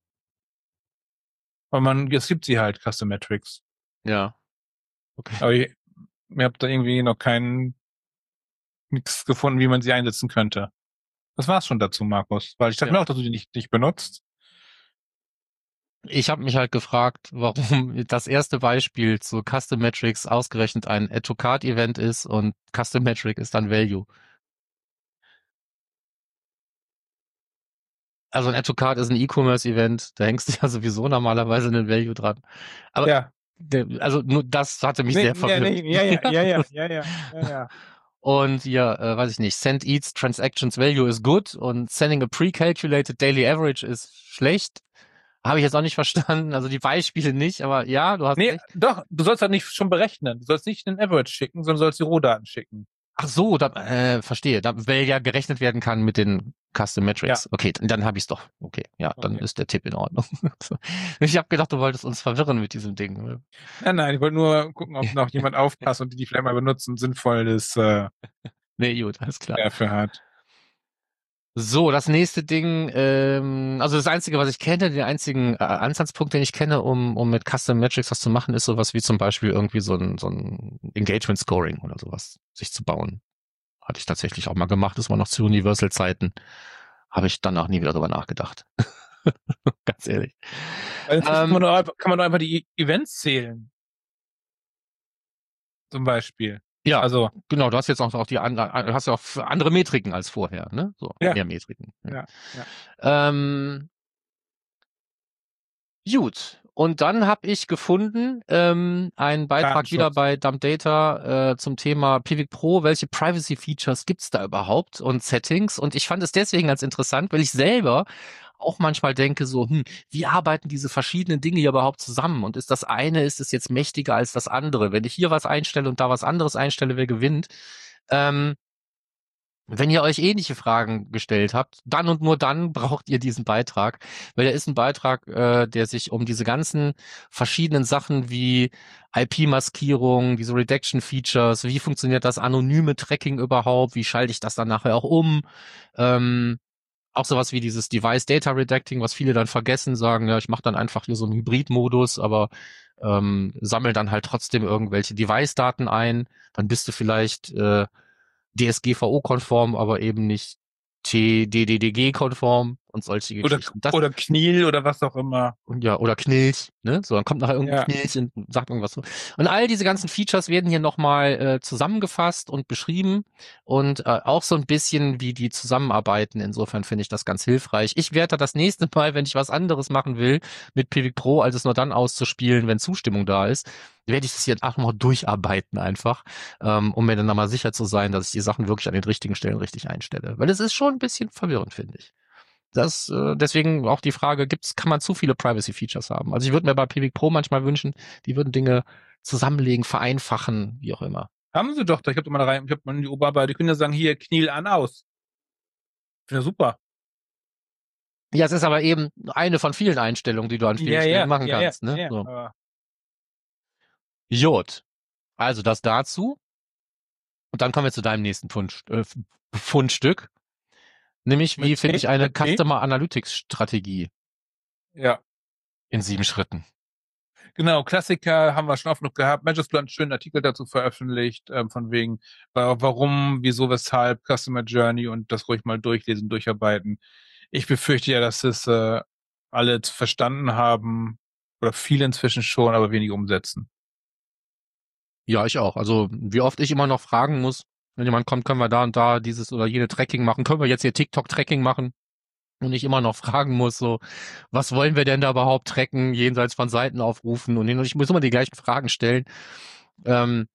Aber man, es gibt sie halt, Custom Matrix. Ja. Okay. Aber ich, ich habe da irgendwie noch keinen, nichts gefunden, wie man sie einsetzen könnte. Das war's schon dazu, Markus. Weil ich dachte Ja. mir auch, dass du die nicht, nicht benutzt. Ich habe mich halt gefragt, warum das erste Beispiel zu Custom Metrics ausgerechnet ein Add-to-Cart-Event ist und Custom Metric ist dann Value. Also ein Add-to-Cart ist ein E-Commerce-Event, da hängst du ja sowieso normalerweise einen Value dran. Aber Ja. der, also nur das hatte mich Nee, sehr ja, verwirrt. nee, ja, ja, ja, ja, ja, ja, ja, ja. Und hier, äh, weiß ich nicht, Send Eats Transactions Value is good und Sending a Pre-Calculated Daily Average ist schlecht. Habe ich jetzt auch nicht verstanden, also die Beispiele nicht, aber ja, du hast Nee, recht. doch, du sollst halt nicht schon berechnen. Du sollst nicht einen Average schicken, sondern sollst die Rohdaten schicken. Ach so, da, äh, verstehe, da, weil ja gerechnet werden kann mit den Custom Metrics. Ja. Okay, dann, dann habe ich es doch. Okay, ja, dann Okay. ist der Tipp in Ordnung. Ich habe gedacht, du wolltest uns verwirren mit diesem Ding. Nein, nein, ich wollte nur gucken, ob noch jemand aufpasst und die die vielleicht mal benutzen, sinnvolles äh, Nee, gut, alles klar. dafür hat. So, das nächste Ding, ähm, also das Einzige, was ich kenne, den einzigen äh, Ansatzpunkt, den ich kenne, um, um mit Custom Metrics was zu machen, ist sowas wie zum Beispiel irgendwie so ein, so ein Engagement Scoring oder sowas, sich zu bauen. Hatte ich tatsächlich auch mal gemacht, das war noch zu Universal-Zeiten. Habe ich danach nie wieder drüber nachgedacht. Ganz ehrlich. Weil inzwischen Ähm, kann, man doch einfach, kann man doch einfach die E- Events zählen. Zum Beispiel. Ja, Also, genau, du hast jetzt auch, auch die an, hast ja auch für andere Metriken als vorher, ne? So, Ja. mehr Metriken. ja, ja. Ähm, gut. Und dann habe ich gefunden ähm, einen Beitrag Datenschutz. wieder bei Dump Data äh, zum Thema Pivot Pro. Welche Privacy Features gibt's da überhaupt und Settings? Und ich fand es deswegen ganz interessant, weil ich selber auch manchmal denke so, hm, wie arbeiten diese verschiedenen Dinge hier überhaupt zusammen? Und ist das eine, ist es jetzt mächtiger als das andere? Wenn ich hier was einstelle und da was anderes einstelle, wer gewinnt? Ähm, Wenn ihr euch ähnliche Fragen gestellt habt, dann und nur dann braucht ihr diesen Beitrag, weil er ist ein Beitrag, äh, der sich um diese ganzen verschiedenen Sachen wie I P-Maskierung, diese Redaction-Features, wie funktioniert das anonyme Tracking überhaupt, wie schalte ich das dann nachher auch um, ähm, auch sowas wie dieses Device Data Redacting, was viele dann vergessen, sagen, ja, ich mache dann einfach hier so einen Hybrid-Modus, aber ähm, sammel dann halt trotzdem irgendwelche Device-Daten ein, dann bist du vielleicht äh, D S G V O-konform, aber eben nicht T D D D G-konform und solche Oder, Geschichten. Das, oder Kniel oder was auch immer. ja, oder Knilch, ne? So, dann kommt nachher irgendein Ja. Knilch und sagt irgendwas so. Und all diese ganzen Features werden hier nochmal äh, zusammengefasst und beschrieben und äh, auch so ein bisschen, wie die zusammenarbeiten. Insofern finde ich das ganz hilfreich. Ich werde da das nächste Mal, wenn ich was anderes machen will, mit Pivot Pro, als es nur dann auszuspielen, wenn Zustimmung da ist, werde ich das hier auch noch durcharbeiten einfach, ähm, um mir dann nochmal sicher zu sein, dass ich die Sachen wirklich an den richtigen Stellen richtig einstelle. Weil es ist schon ein bisschen verwirrend, finde ich. Das, äh, deswegen auch die Frage, gibt's, kann man zu viele Privacy-Features haben? Also ich würde mir bei Pivot Pro manchmal wünschen, die würden Dinge zusammenlegen, vereinfachen, wie auch immer. Haben sie doch. Ich habe mal rein, ich habe mal in die Oberarbeit. Die können ja sagen, hier, Kniel an, aus. Finde ich super. Ja, es ist aber eben eine von vielen Einstellungen, die du an vielen Ja, Stellen ja, machen ja, kannst. ja, Ne? ja. So. Aber Jod. Also das dazu. Und dann kommen wir zu deinem nächsten Pfund, äh, Fundstück. Nämlich, wie Mit finde T, ich eine mit T? Customer Analytics Strategie Ja. in sieben Schritten? Genau, Klassiker haben wir schon oft noch gehabt. Magisblue hat einen schönen Artikel dazu veröffentlicht, ähm, von wegen, wa- warum, wieso, weshalb, Customer Journey und das ruhig mal durchlesen, durcharbeiten. Ich befürchte ja, dass es äh, alle verstanden haben oder viele inzwischen schon, aber wenig umsetzen. Ja, ich auch. Also wie oft ich immer noch fragen muss, wenn jemand kommt, können wir da und da dieses oder jene Tracking machen, können wir jetzt hier TikTok-Tracking machen? Und ich immer noch fragen muss, so, was wollen wir denn da überhaupt tracken, jenseits von Seiten aufrufen? Und ich muss immer die gleichen Fragen stellen. Ähm,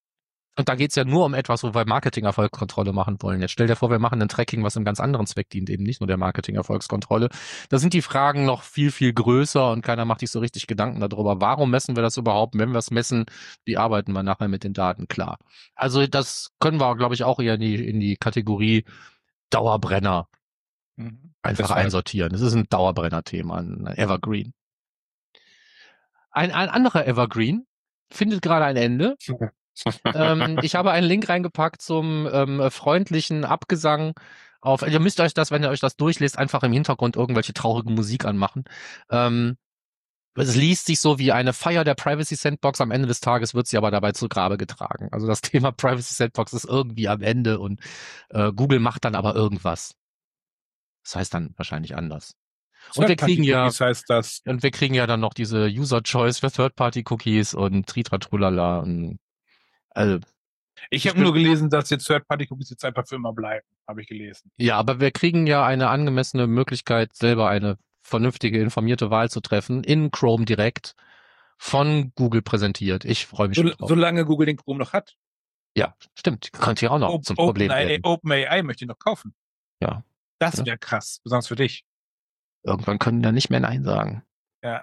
Und da geht's ja nur um etwas, wo wir Marketing-Erfolgskontrolle machen wollen. Jetzt stell dir vor, wir machen ein Tracking, was einem ganz anderen Zweck dient, eben nicht nur der Marketing-Erfolgskontrolle. Da sind die Fragen noch viel, viel größer und keiner macht sich so richtig Gedanken darüber. Warum messen wir das überhaupt? Wenn wir es messen, wie arbeiten wir nachher mit den Daten? Klar. Also das können wir, glaube ich, auch eher in die, in die Kategorie Dauerbrenner Mhm. einfach Deshalb. einsortieren. Das ist ein Dauerbrenner-Thema, ein Evergreen. Ein, ein anderer Evergreen findet gerade ein Ende. ähm, ich habe einen Link reingepackt zum ähm, freundlichen Abgesang auf, ihr müsst euch das, wenn ihr euch das durchlest, einfach im Hintergrund irgendwelche traurige Musik anmachen. Ähm, es liest sich so wie eine Feier der Privacy Sandbox, am Ende des Tages wird sie aber dabei zu Grabe getragen. Also das Thema Privacy Sandbox ist irgendwie am Ende und äh, Google macht dann aber irgendwas. Das heißt dann wahrscheinlich anders. Und wir kriegen ja, Cookies heißt das. und wir kriegen ja dann noch diese User Choice für Third-Party-Cookies und Tritratrulala und also Ich habe nur gelesen, dass jetzt Third-Party-Cookies jetzt einfach für immer bleiben. Habe ich gelesen. ja, aber wir kriegen ja eine angemessene Möglichkeit, selber eine vernünftige, informierte Wahl zu treffen, in Chrome direkt von Google präsentiert. Ich freue mich So, schon drauf. solange Google den Chrome noch hat. Ja, stimmt. Könnte ja auch noch Open, zum Problem OpenAI, werden. OpenAI möchte ihn noch kaufen. Ja. Das Ja. wäre krass, besonders für dich. Irgendwann können wir nicht mehr Nein sagen. Ja.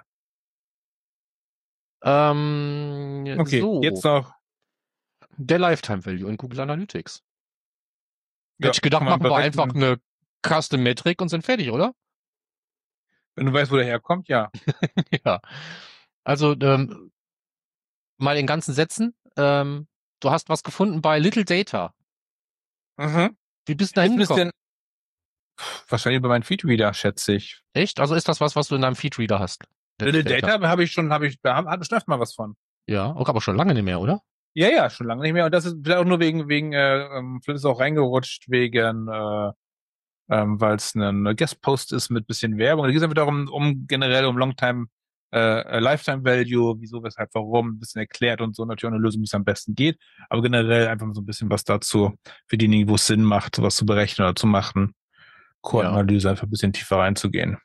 Ähm, Okay, so. jetzt noch. Der Lifetime Value in Google Analytics. Ja, Hätte ich gedacht, kann man machen wir berechnen. einfach eine Custom Metric und sind fertig, oder? Wenn du weißt, wo der herkommt, ja. Ja. Also, ähm, mal in ganzen Sätzen. Ähm, du hast was gefunden bei Little Data. Mhm. Wie bist du da Jetzt hingekommen? müsst ihr, wahrscheinlich über meinen Feedreader, schätze ich. Echt? Also ist das was, was du in deinem Feedreader hast? Little Data habe ich schon, habe ich, da hat bestimmt mal was von. Ja, auch aber schon lange nicht mehr, oder? Ja, ja, schon lange nicht mehr. Und das ist vielleicht auch nur wegen, wegen, äh, ähm, vielleicht ist es auch reingerutscht wegen, äh, ähm, weil es ein Guest-Post ist mit bisschen Werbung. Da geht es einfach darum, um generell um Longtime, äh, Lifetime Value, wieso, weshalb, warum, ein bisschen erklärt und so, natürlich auch eine Lösung, wie es am besten geht. Aber generell einfach so ein bisschen was dazu, für diejenigen, wo es Sinn macht, was zu berechnen oder zu machen. Core-Analyse, einfach ein bisschen tiefer reinzugehen.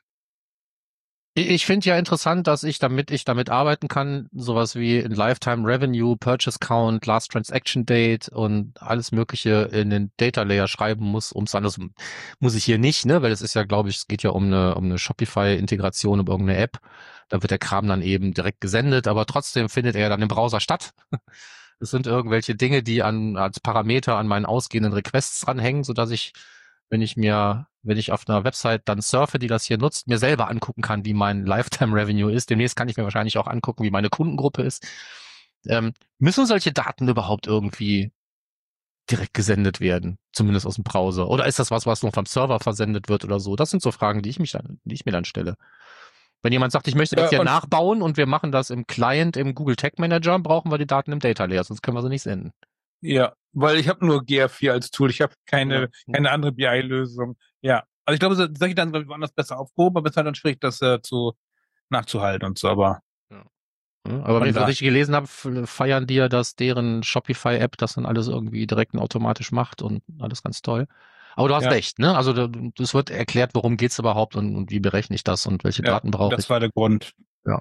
Ich finde ja interessant, dass ich, damit ich damit arbeiten kann, sowas wie in Lifetime Revenue, Purchase Count, Last Transaction Date und alles Mögliche in den Data Layer schreiben muss, um es anders muss ich hier nicht, ne, weil es ist ja, glaube ich, es geht ja um eine um eine Shopify-Integration, um irgendeine App. Da wird der Kram dann eben direkt gesendet, aber trotzdem findet er dann im Browser statt. Es sind irgendwelche Dinge, die an als Parameter an meinen ausgehenden Requests ranhängen, sodass ich, wenn ich mir, wenn ich auf einer Website dann surfe, die das hier nutzt, mir selber angucken kann, wie mein Lifetime Revenue ist. Demnächst kann ich mir wahrscheinlich auch angucken, wie meine Kundengruppe ist. Ähm, müssen solche Daten überhaupt irgendwie direkt gesendet werden? Zumindest aus dem Browser? Oder ist das was, was noch vom Server versendet wird oder so? Das sind so Fragen, die ich mich dann, die ich mir dann stelle. Wenn jemand sagt, ich möchte das Ja, hier und- nachbauen und wir machen das im Client, im Google Tag Manager, brauchen wir die Daten im Data Layer, sonst können wir sie nicht senden. Ja, weil ich habe nur G R vier als Tool. Ich habe keine, Ja. keine andere B I-Lösung. Ja, also ich glaube, so- solche Daten sind woanders besser aufgehoben, aber es ist halt dann schwierig, das äh, zu nachzuhalten und so. Aber Ja, aber wenn ich das richtig gelesen habe, f- feiern die ja, dass deren Shopify-App das dann alles irgendwie direkt und automatisch macht und alles ganz toll. Aber du hast Ja. recht, ne? Also da- das wird erklärt, worum geht's überhaupt und, und wie berechne ich das und welche ja, Daten brauche das ich. war der Grund.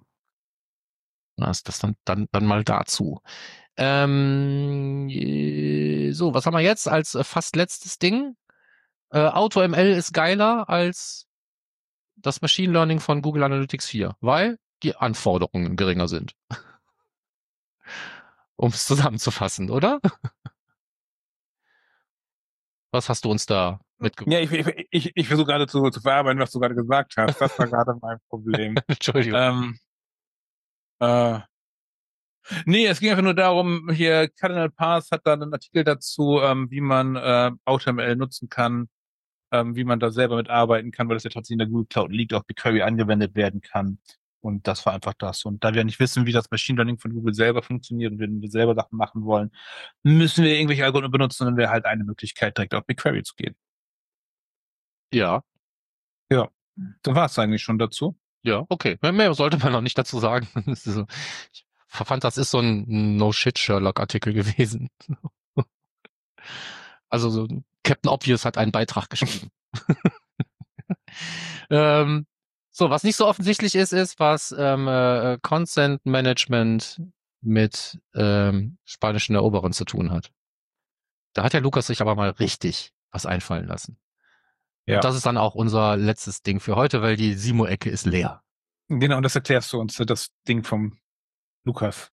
Na, ist das dann, dann, dann mal dazu. Ähm, äh, so, was haben wir jetzt als äh, fast letztes Ding? Äh, AutoML ist geiler als das Machine Learning von Google Analytics vier, weil die Anforderungen geringer sind. Um es zusammenzufassen, oder? Was hast du uns da mitgebracht? Ja, ich, ich, ich, ich versuche gerade zu, zu verarbeiten, was du gerade gesagt hast. Das war gerade mein Problem. Entschuldigung. ähm, äh, nee, es ging einfach nur darum, hier Cardinal Pass hat da einen Artikel dazu, ähm, wie man äh, AutoML nutzen kann, ähm, wie man da selber mitarbeiten kann, weil das ja trotzdem in der Google Cloud liegt, auf BigQuery angewendet werden kann. Und das war einfach das. Und da wir nicht wissen, wie das Machine Learning von Google selber funktioniert und wenn wir selber Sachen machen wollen, müssen wir irgendwelche Algorithmen benutzen und dann wäre halt eine Möglichkeit, direkt auf BigQuery zu gehen. Ja, So war es eigentlich schon dazu. ja, okay. Mehr, mehr sollte man noch nicht dazu sagen. Das ist so, ich fand, das ist so ein No-Shit-Sherlock-Artikel gewesen. Also so Captain Obvious hat einen Beitrag geschrieben. ähm, so, was nicht so offensichtlich ist, ist, was ähm, äh, Consent Management mit ähm, spanischen Eroberern zu tun hat. Da hat der Lukas sich aber mal richtig was einfallen lassen. Ja. Und das ist dann auch unser letztes Ding für heute, weil die Simo-Ecke ist leer. Genau, und das erklärst du uns, das Ding vom Lukas.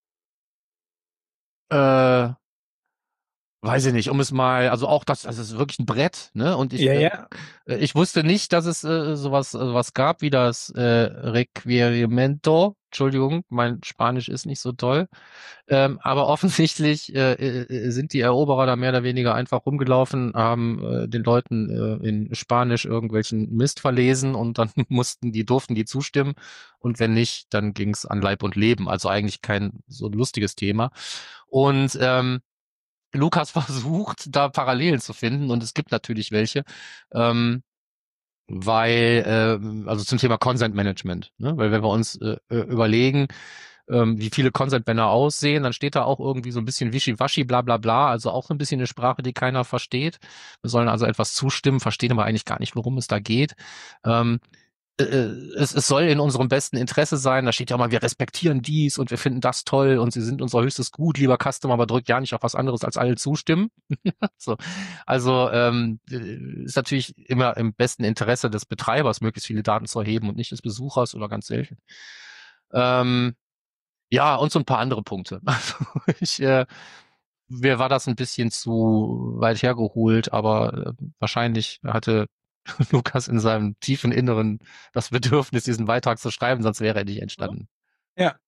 Äh, weiß ich nicht, um es mal, also auch das, das ist wirklich ein Brett, ne? Und ich, Ja, äh, ja. ich wusste nicht, dass es äh, sowas, äh, was gab wie das äh, Requerimento. Entschuldigung, mein Spanisch ist nicht so toll. Ähm, aber offensichtlich äh, äh, sind die Eroberer da mehr oder weniger einfach rumgelaufen, haben äh, den Leuten äh, in Spanisch irgendwelchen Mist verlesen und dann mussten die, durften die zustimmen. Und wenn nicht, dann ging es an Leib und Leben. Also eigentlich kein so lustiges Thema. Und ähm, Lukas versucht, da Parallelen zu finden und es gibt natürlich welche, ähm, weil, äh, also zum Thema Consent Management, ne? Weil wenn wir uns äh, äh, überlegen, ähm, wie viele Consent-Banner aussehen, dann steht da auch irgendwie so ein bisschen Wischiwaschi, bla bla bla, also auch so ein bisschen eine Sprache, die keiner versteht. Wir sollen also etwas zustimmen, verstehen aber eigentlich gar nicht, worum es da geht. Ähm, äh, es, es soll in unserem besten Interesse sein. Da steht ja mal, wir respektieren dies und wir finden das toll und sie sind unser höchstes Gut, lieber Customer, aber drückt ja nicht auf was anderes als alle zustimmen. So. Also ähm, ist natürlich immer im besten Interesse des Betreibers, möglichst viele Daten zu erheben und nicht des Besuchers oder ganz selten. Ähm, ja, und so ein paar andere Punkte. Also ich, äh, mir war das ein bisschen zu weit hergeholt, aber äh, wahrscheinlich hatte Lukas in seinem tiefen Inneren das Bedürfnis, diesen Beitrag zu schreiben, sonst wäre er nicht entstanden. Ja.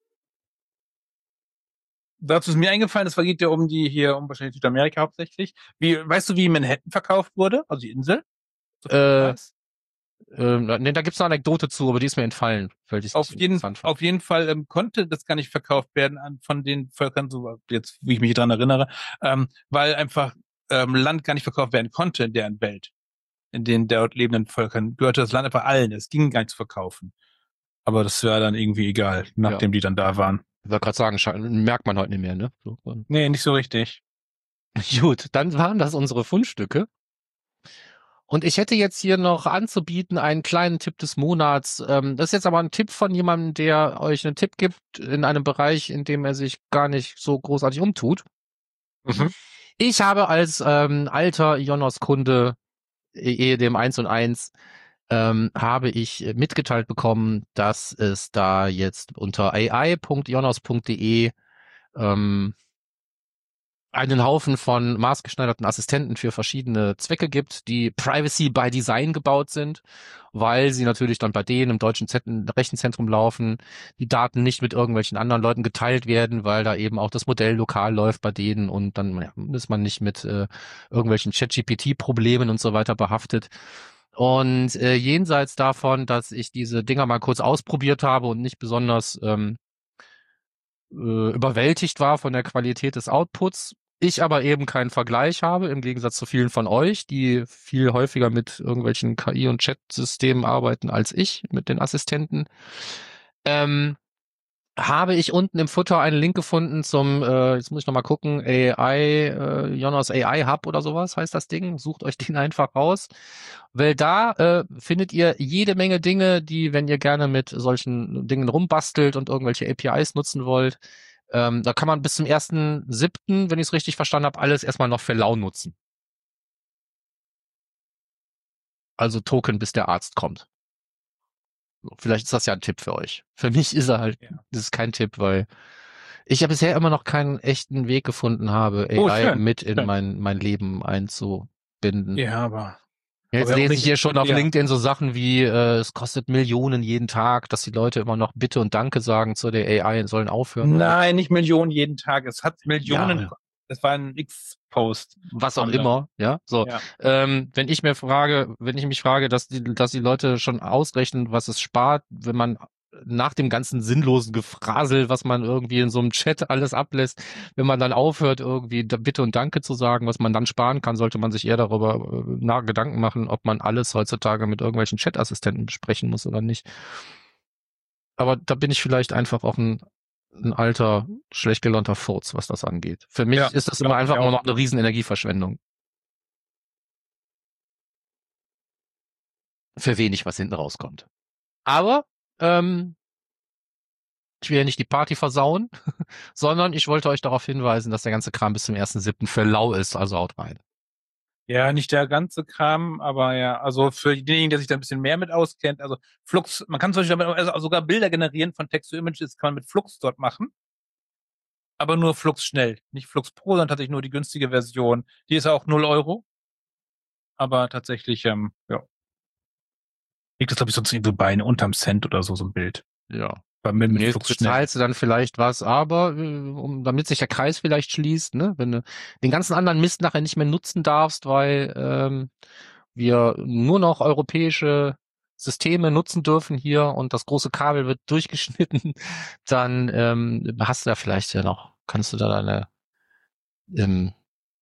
Dazu ist mir eingefallen, es geht ja um die hier, um wahrscheinlich Südamerika hauptsächlich. Wie, weißt du, wie Manhattan verkauft wurde? Also die Insel? So viel ich Äh, weiß. ähm, nee, da gibt's eine Anekdote zu, aber die ist mir entfallen, weil ich es Auf nicht jeden, interessant fand. auf jeden Fall ähm, konnte das gar nicht verkauft werden an, von den Völkern, so jetzt, wie ich mich dran erinnere, ähm, weil einfach ähm, Land gar nicht verkauft werden konnte in deren Welt. In den dort lebenden Völkern gehörte das Land einfach allen. Es ging gar nicht zu verkaufen. Aber das war dann irgendwie egal, Ja, nachdem die dann da waren. ich wollte gerade sagen, scha- merkt man heute nicht mehr, ne? So, und- Nee, nicht so richtig. Gut, dann waren das unsere Fundstücke. Und ich hätte jetzt hier noch anzubieten einen kleinen Tipp des Monats. Ähm, das ist jetzt aber ein Tipp von jemandem, der euch einen Tipp gibt in einem Bereich, in dem er sich gar nicht so großartig umtut. Mhm. Ich habe als ähm, alter Ionos-Kunde, ehe dem eins und eins, ähm, habe ich mitgeteilt bekommen, dass es da jetzt unter a i punkt ionos punkt de ähm, einen Haufen von maßgeschneiderten Assistenten für verschiedene Zwecke gibt, die Privacy by Design gebaut sind, weil sie natürlich dann bei denen im deutschen Zentren, Rechenzentrum laufen, die Daten nicht mit irgendwelchen anderen Leuten geteilt werden, weil da eben auch das Modell lokal läuft bei denen und dann ja, ist man nicht mit äh, irgendwelchen ChatGPT-Problemen und so weiter behaftet. Und äh, jenseits davon, dass ich diese Dinger mal kurz ausprobiert habe und nicht besonders ähm, äh, überwältigt war von der Qualität des Outputs. Ich aber eben keinen Vergleich habe, im Gegensatz zu vielen von euch, die viel häufiger mit irgendwelchen K I- und Chat-Systemen arbeiten als ich, mit den Assistenten. Ähm, habe ich unten im Futter einen Link gefunden zum, äh, jetzt muss ich nochmal gucken, A I, äh, Jonas A I Hub oder sowas heißt das Ding. Sucht euch den einfach raus. Weil da äh, findet ihr jede Menge Dinge, die, wenn ihr gerne mit solchen Dingen rumbastelt und irgendwelche A P Is nutzen wollt, ähm, da kann man bis zum ersten siebten, wenn ich es richtig verstanden habe, alles erstmal noch für lau nutzen. Also Token, bis der Arzt kommt. Vielleicht ist das ja ein Tipp für euch. Für mich ist er halt, Ja. das ist kein Tipp, weil ich ja bisher immer noch keinen echten Weg gefunden habe, Oh, A I schön. mit in Schön. mein, mein Leben einzubinden. Ja, aber. Jetzt aber auch lese ich nicht, hier schon auf ja. LinkedIn so Sachen wie, äh, es kostet Millionen jeden Tag, dass die Leute immer noch Bitte und Danke sagen zu der A I und sollen aufhören. Nein, nicht Millionen jeden Tag. Es hat Millionen. Ja, Das war ein X-Post. was auch online. immer, ja. So, Ja. ähm, wenn ich mir frage, wenn ich mich frage, dass die, dass die Leute schon ausrechnen, was es spart, wenn man nach dem ganzen sinnlosen Gefrasel, was man irgendwie in so einem Chat alles ablässt, wenn man dann aufhört, irgendwie da Bitte und Danke zu sagen, was man dann sparen kann, sollte man sich eher darüber äh, nach Gedanken machen, ob man alles heutzutage mit irgendwelchen Chat-Assistenten besprechen muss oder nicht. Aber da bin ich vielleicht einfach auch ein, ein alter, schlecht gelaunter Furz, was das angeht. Für mich Ja, ist das immer glaub einfach ich immer auch. noch eine riesen Energieverschwendung. Für wenig, was hinten rauskommt. Aber ähm, Ich will ja nicht die Party versauen, sondern ich wollte euch darauf hinweisen, dass der ganze Kram bis zum ersten siebten für lau ist, also haut rein. Ja, nicht der ganze Kram, aber ja, also für denjenigen, der sich da ein bisschen mehr mit auskennt, also Flux, man kann zum Beispiel damit also sogar Bilder generieren von Text-to-Images, kann man mit Flux dort machen. Aber nur Flux schnell. Nicht Flux Pro, sondern tatsächlich nur die günstige Version. Die ist auch null Euro. Aber tatsächlich, ähm, ja. Liegt das, glaube ich, sonst irgendwie bei unterm Cent oder so, so ein Bild. Ja. Bei mit, mit Nee, Flux schnell. bezahlst du dann vielleicht was, aber äh, um, damit sich der Kreis vielleicht schließt, ne, wenn du den ganzen anderen Mist nachher nicht mehr nutzen darfst, weil ähm, wir nur noch europäische Systeme nutzen dürfen hier und das große Kabel wird durchgeschnitten, dann ähm, hast du da vielleicht ja noch, kannst du da deine ähm,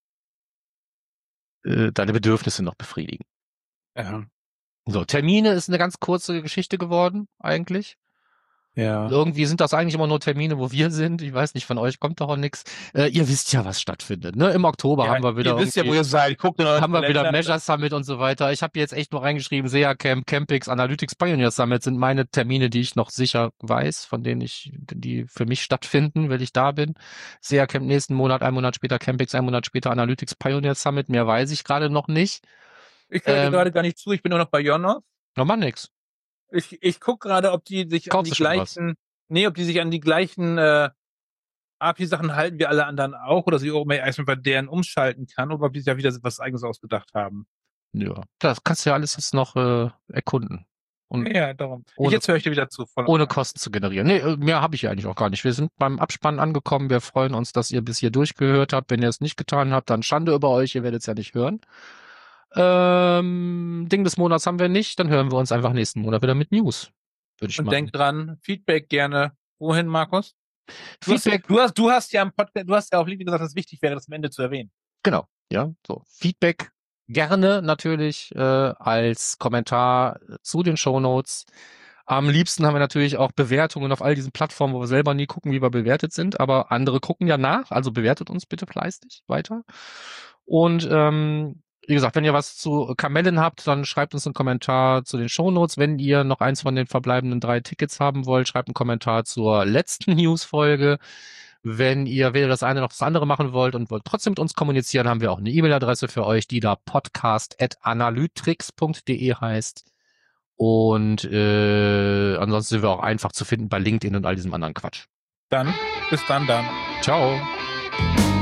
äh, deine Bedürfnisse noch befriedigen. Ja. So, Termine ist eine ganz kurze Geschichte geworden, eigentlich. Ja. Irgendwie sind das eigentlich immer nur Termine, wo wir sind. Ich weiß nicht, von euch kommt doch auch nichts. Äh, ihr wisst ja, was stattfindet. Ne? Im Oktober Ja, haben wir wieder ihr wisst ja, wo ihr seid. Guckt in euren haben wir wieder Kalender. Measure Summit und so weiter. Ich habe jetzt echt nur reingeschrieben, S E A Camp, Campix, Analytics, Pioneer Summit sind meine Termine, die ich noch sicher weiß, von denen ich, die für mich stattfinden, wenn ich da bin. S E A Camp nächsten Monat, ein Monat später Campix, ein Monat später Analytics, Pioneer Summit. Mehr weiß ich gerade noch nicht. Ich höre Ähm, dir gerade gar nicht zu. Ich bin nur noch bei Jonas. Nochmal nix. Ich, ich gucke gerade, ob die sich Kaufst an die du schon gleichen, nee, ob die sich an die gleichen äh, A P I-Sachen halten wie alle anderen auch, oder sie auch mal erstmal bei deren umschalten kann, oder ob die sich ja wieder was Eigenes ausgedacht haben. Ja, das kannst du ja alles jetzt noch äh, erkunden. Und Ja, darum. ohne- Ich, jetzt höre ich dir wieder zu. Voll ohne Kosten zu generieren. Nee, äh, mehr habe ich ja eigentlich auch gar nicht. Wir sind beim Abspann angekommen. Wir freuen uns, dass ihr bis hier durchgehört habt. Wenn ihr es nicht getan habt, dann Schande über euch. Ihr werdet es ja nicht hören. Ähm, Ding des Monats haben wir nicht. Dann hören wir uns einfach nächsten Monat wieder mit News. Würde ich Und machen. denk dran, Feedback gerne. Wohin, Markus? Du Feedback, hast, du hast, du hast ja im Podcast, du hast ja auf LinkedIn gesagt, dass es wichtig wäre, das am Ende zu erwähnen. genau. Ja, so. Feedback gerne natürlich äh, als Kommentar zu den Shownotes. Am liebsten haben wir natürlich auch Bewertungen auf all diesen Plattformen, wo wir selber nie gucken, wie wir bewertet sind, aber andere gucken ja nach, also bewertet uns bitte fleißig weiter. Und ähm, wie gesagt, wenn ihr was zu Kamellen habt, dann schreibt uns einen Kommentar zu den Shownotes. Wenn ihr noch eins von den verbleibenden drei Tickets haben wollt, schreibt einen Kommentar zur letzten News-Folge. Wenn ihr weder das eine noch das andere machen wollt und wollt trotzdem mit uns kommunizieren, haben wir auch eine E-Mail-Adresse für euch, die da podcast at analytrix punkt de heißt. Und äh, ansonsten sind wir auch einfach zu finden bei LinkedIn und all diesem anderen Quatsch. Dann, bis dann, dann. Ciao.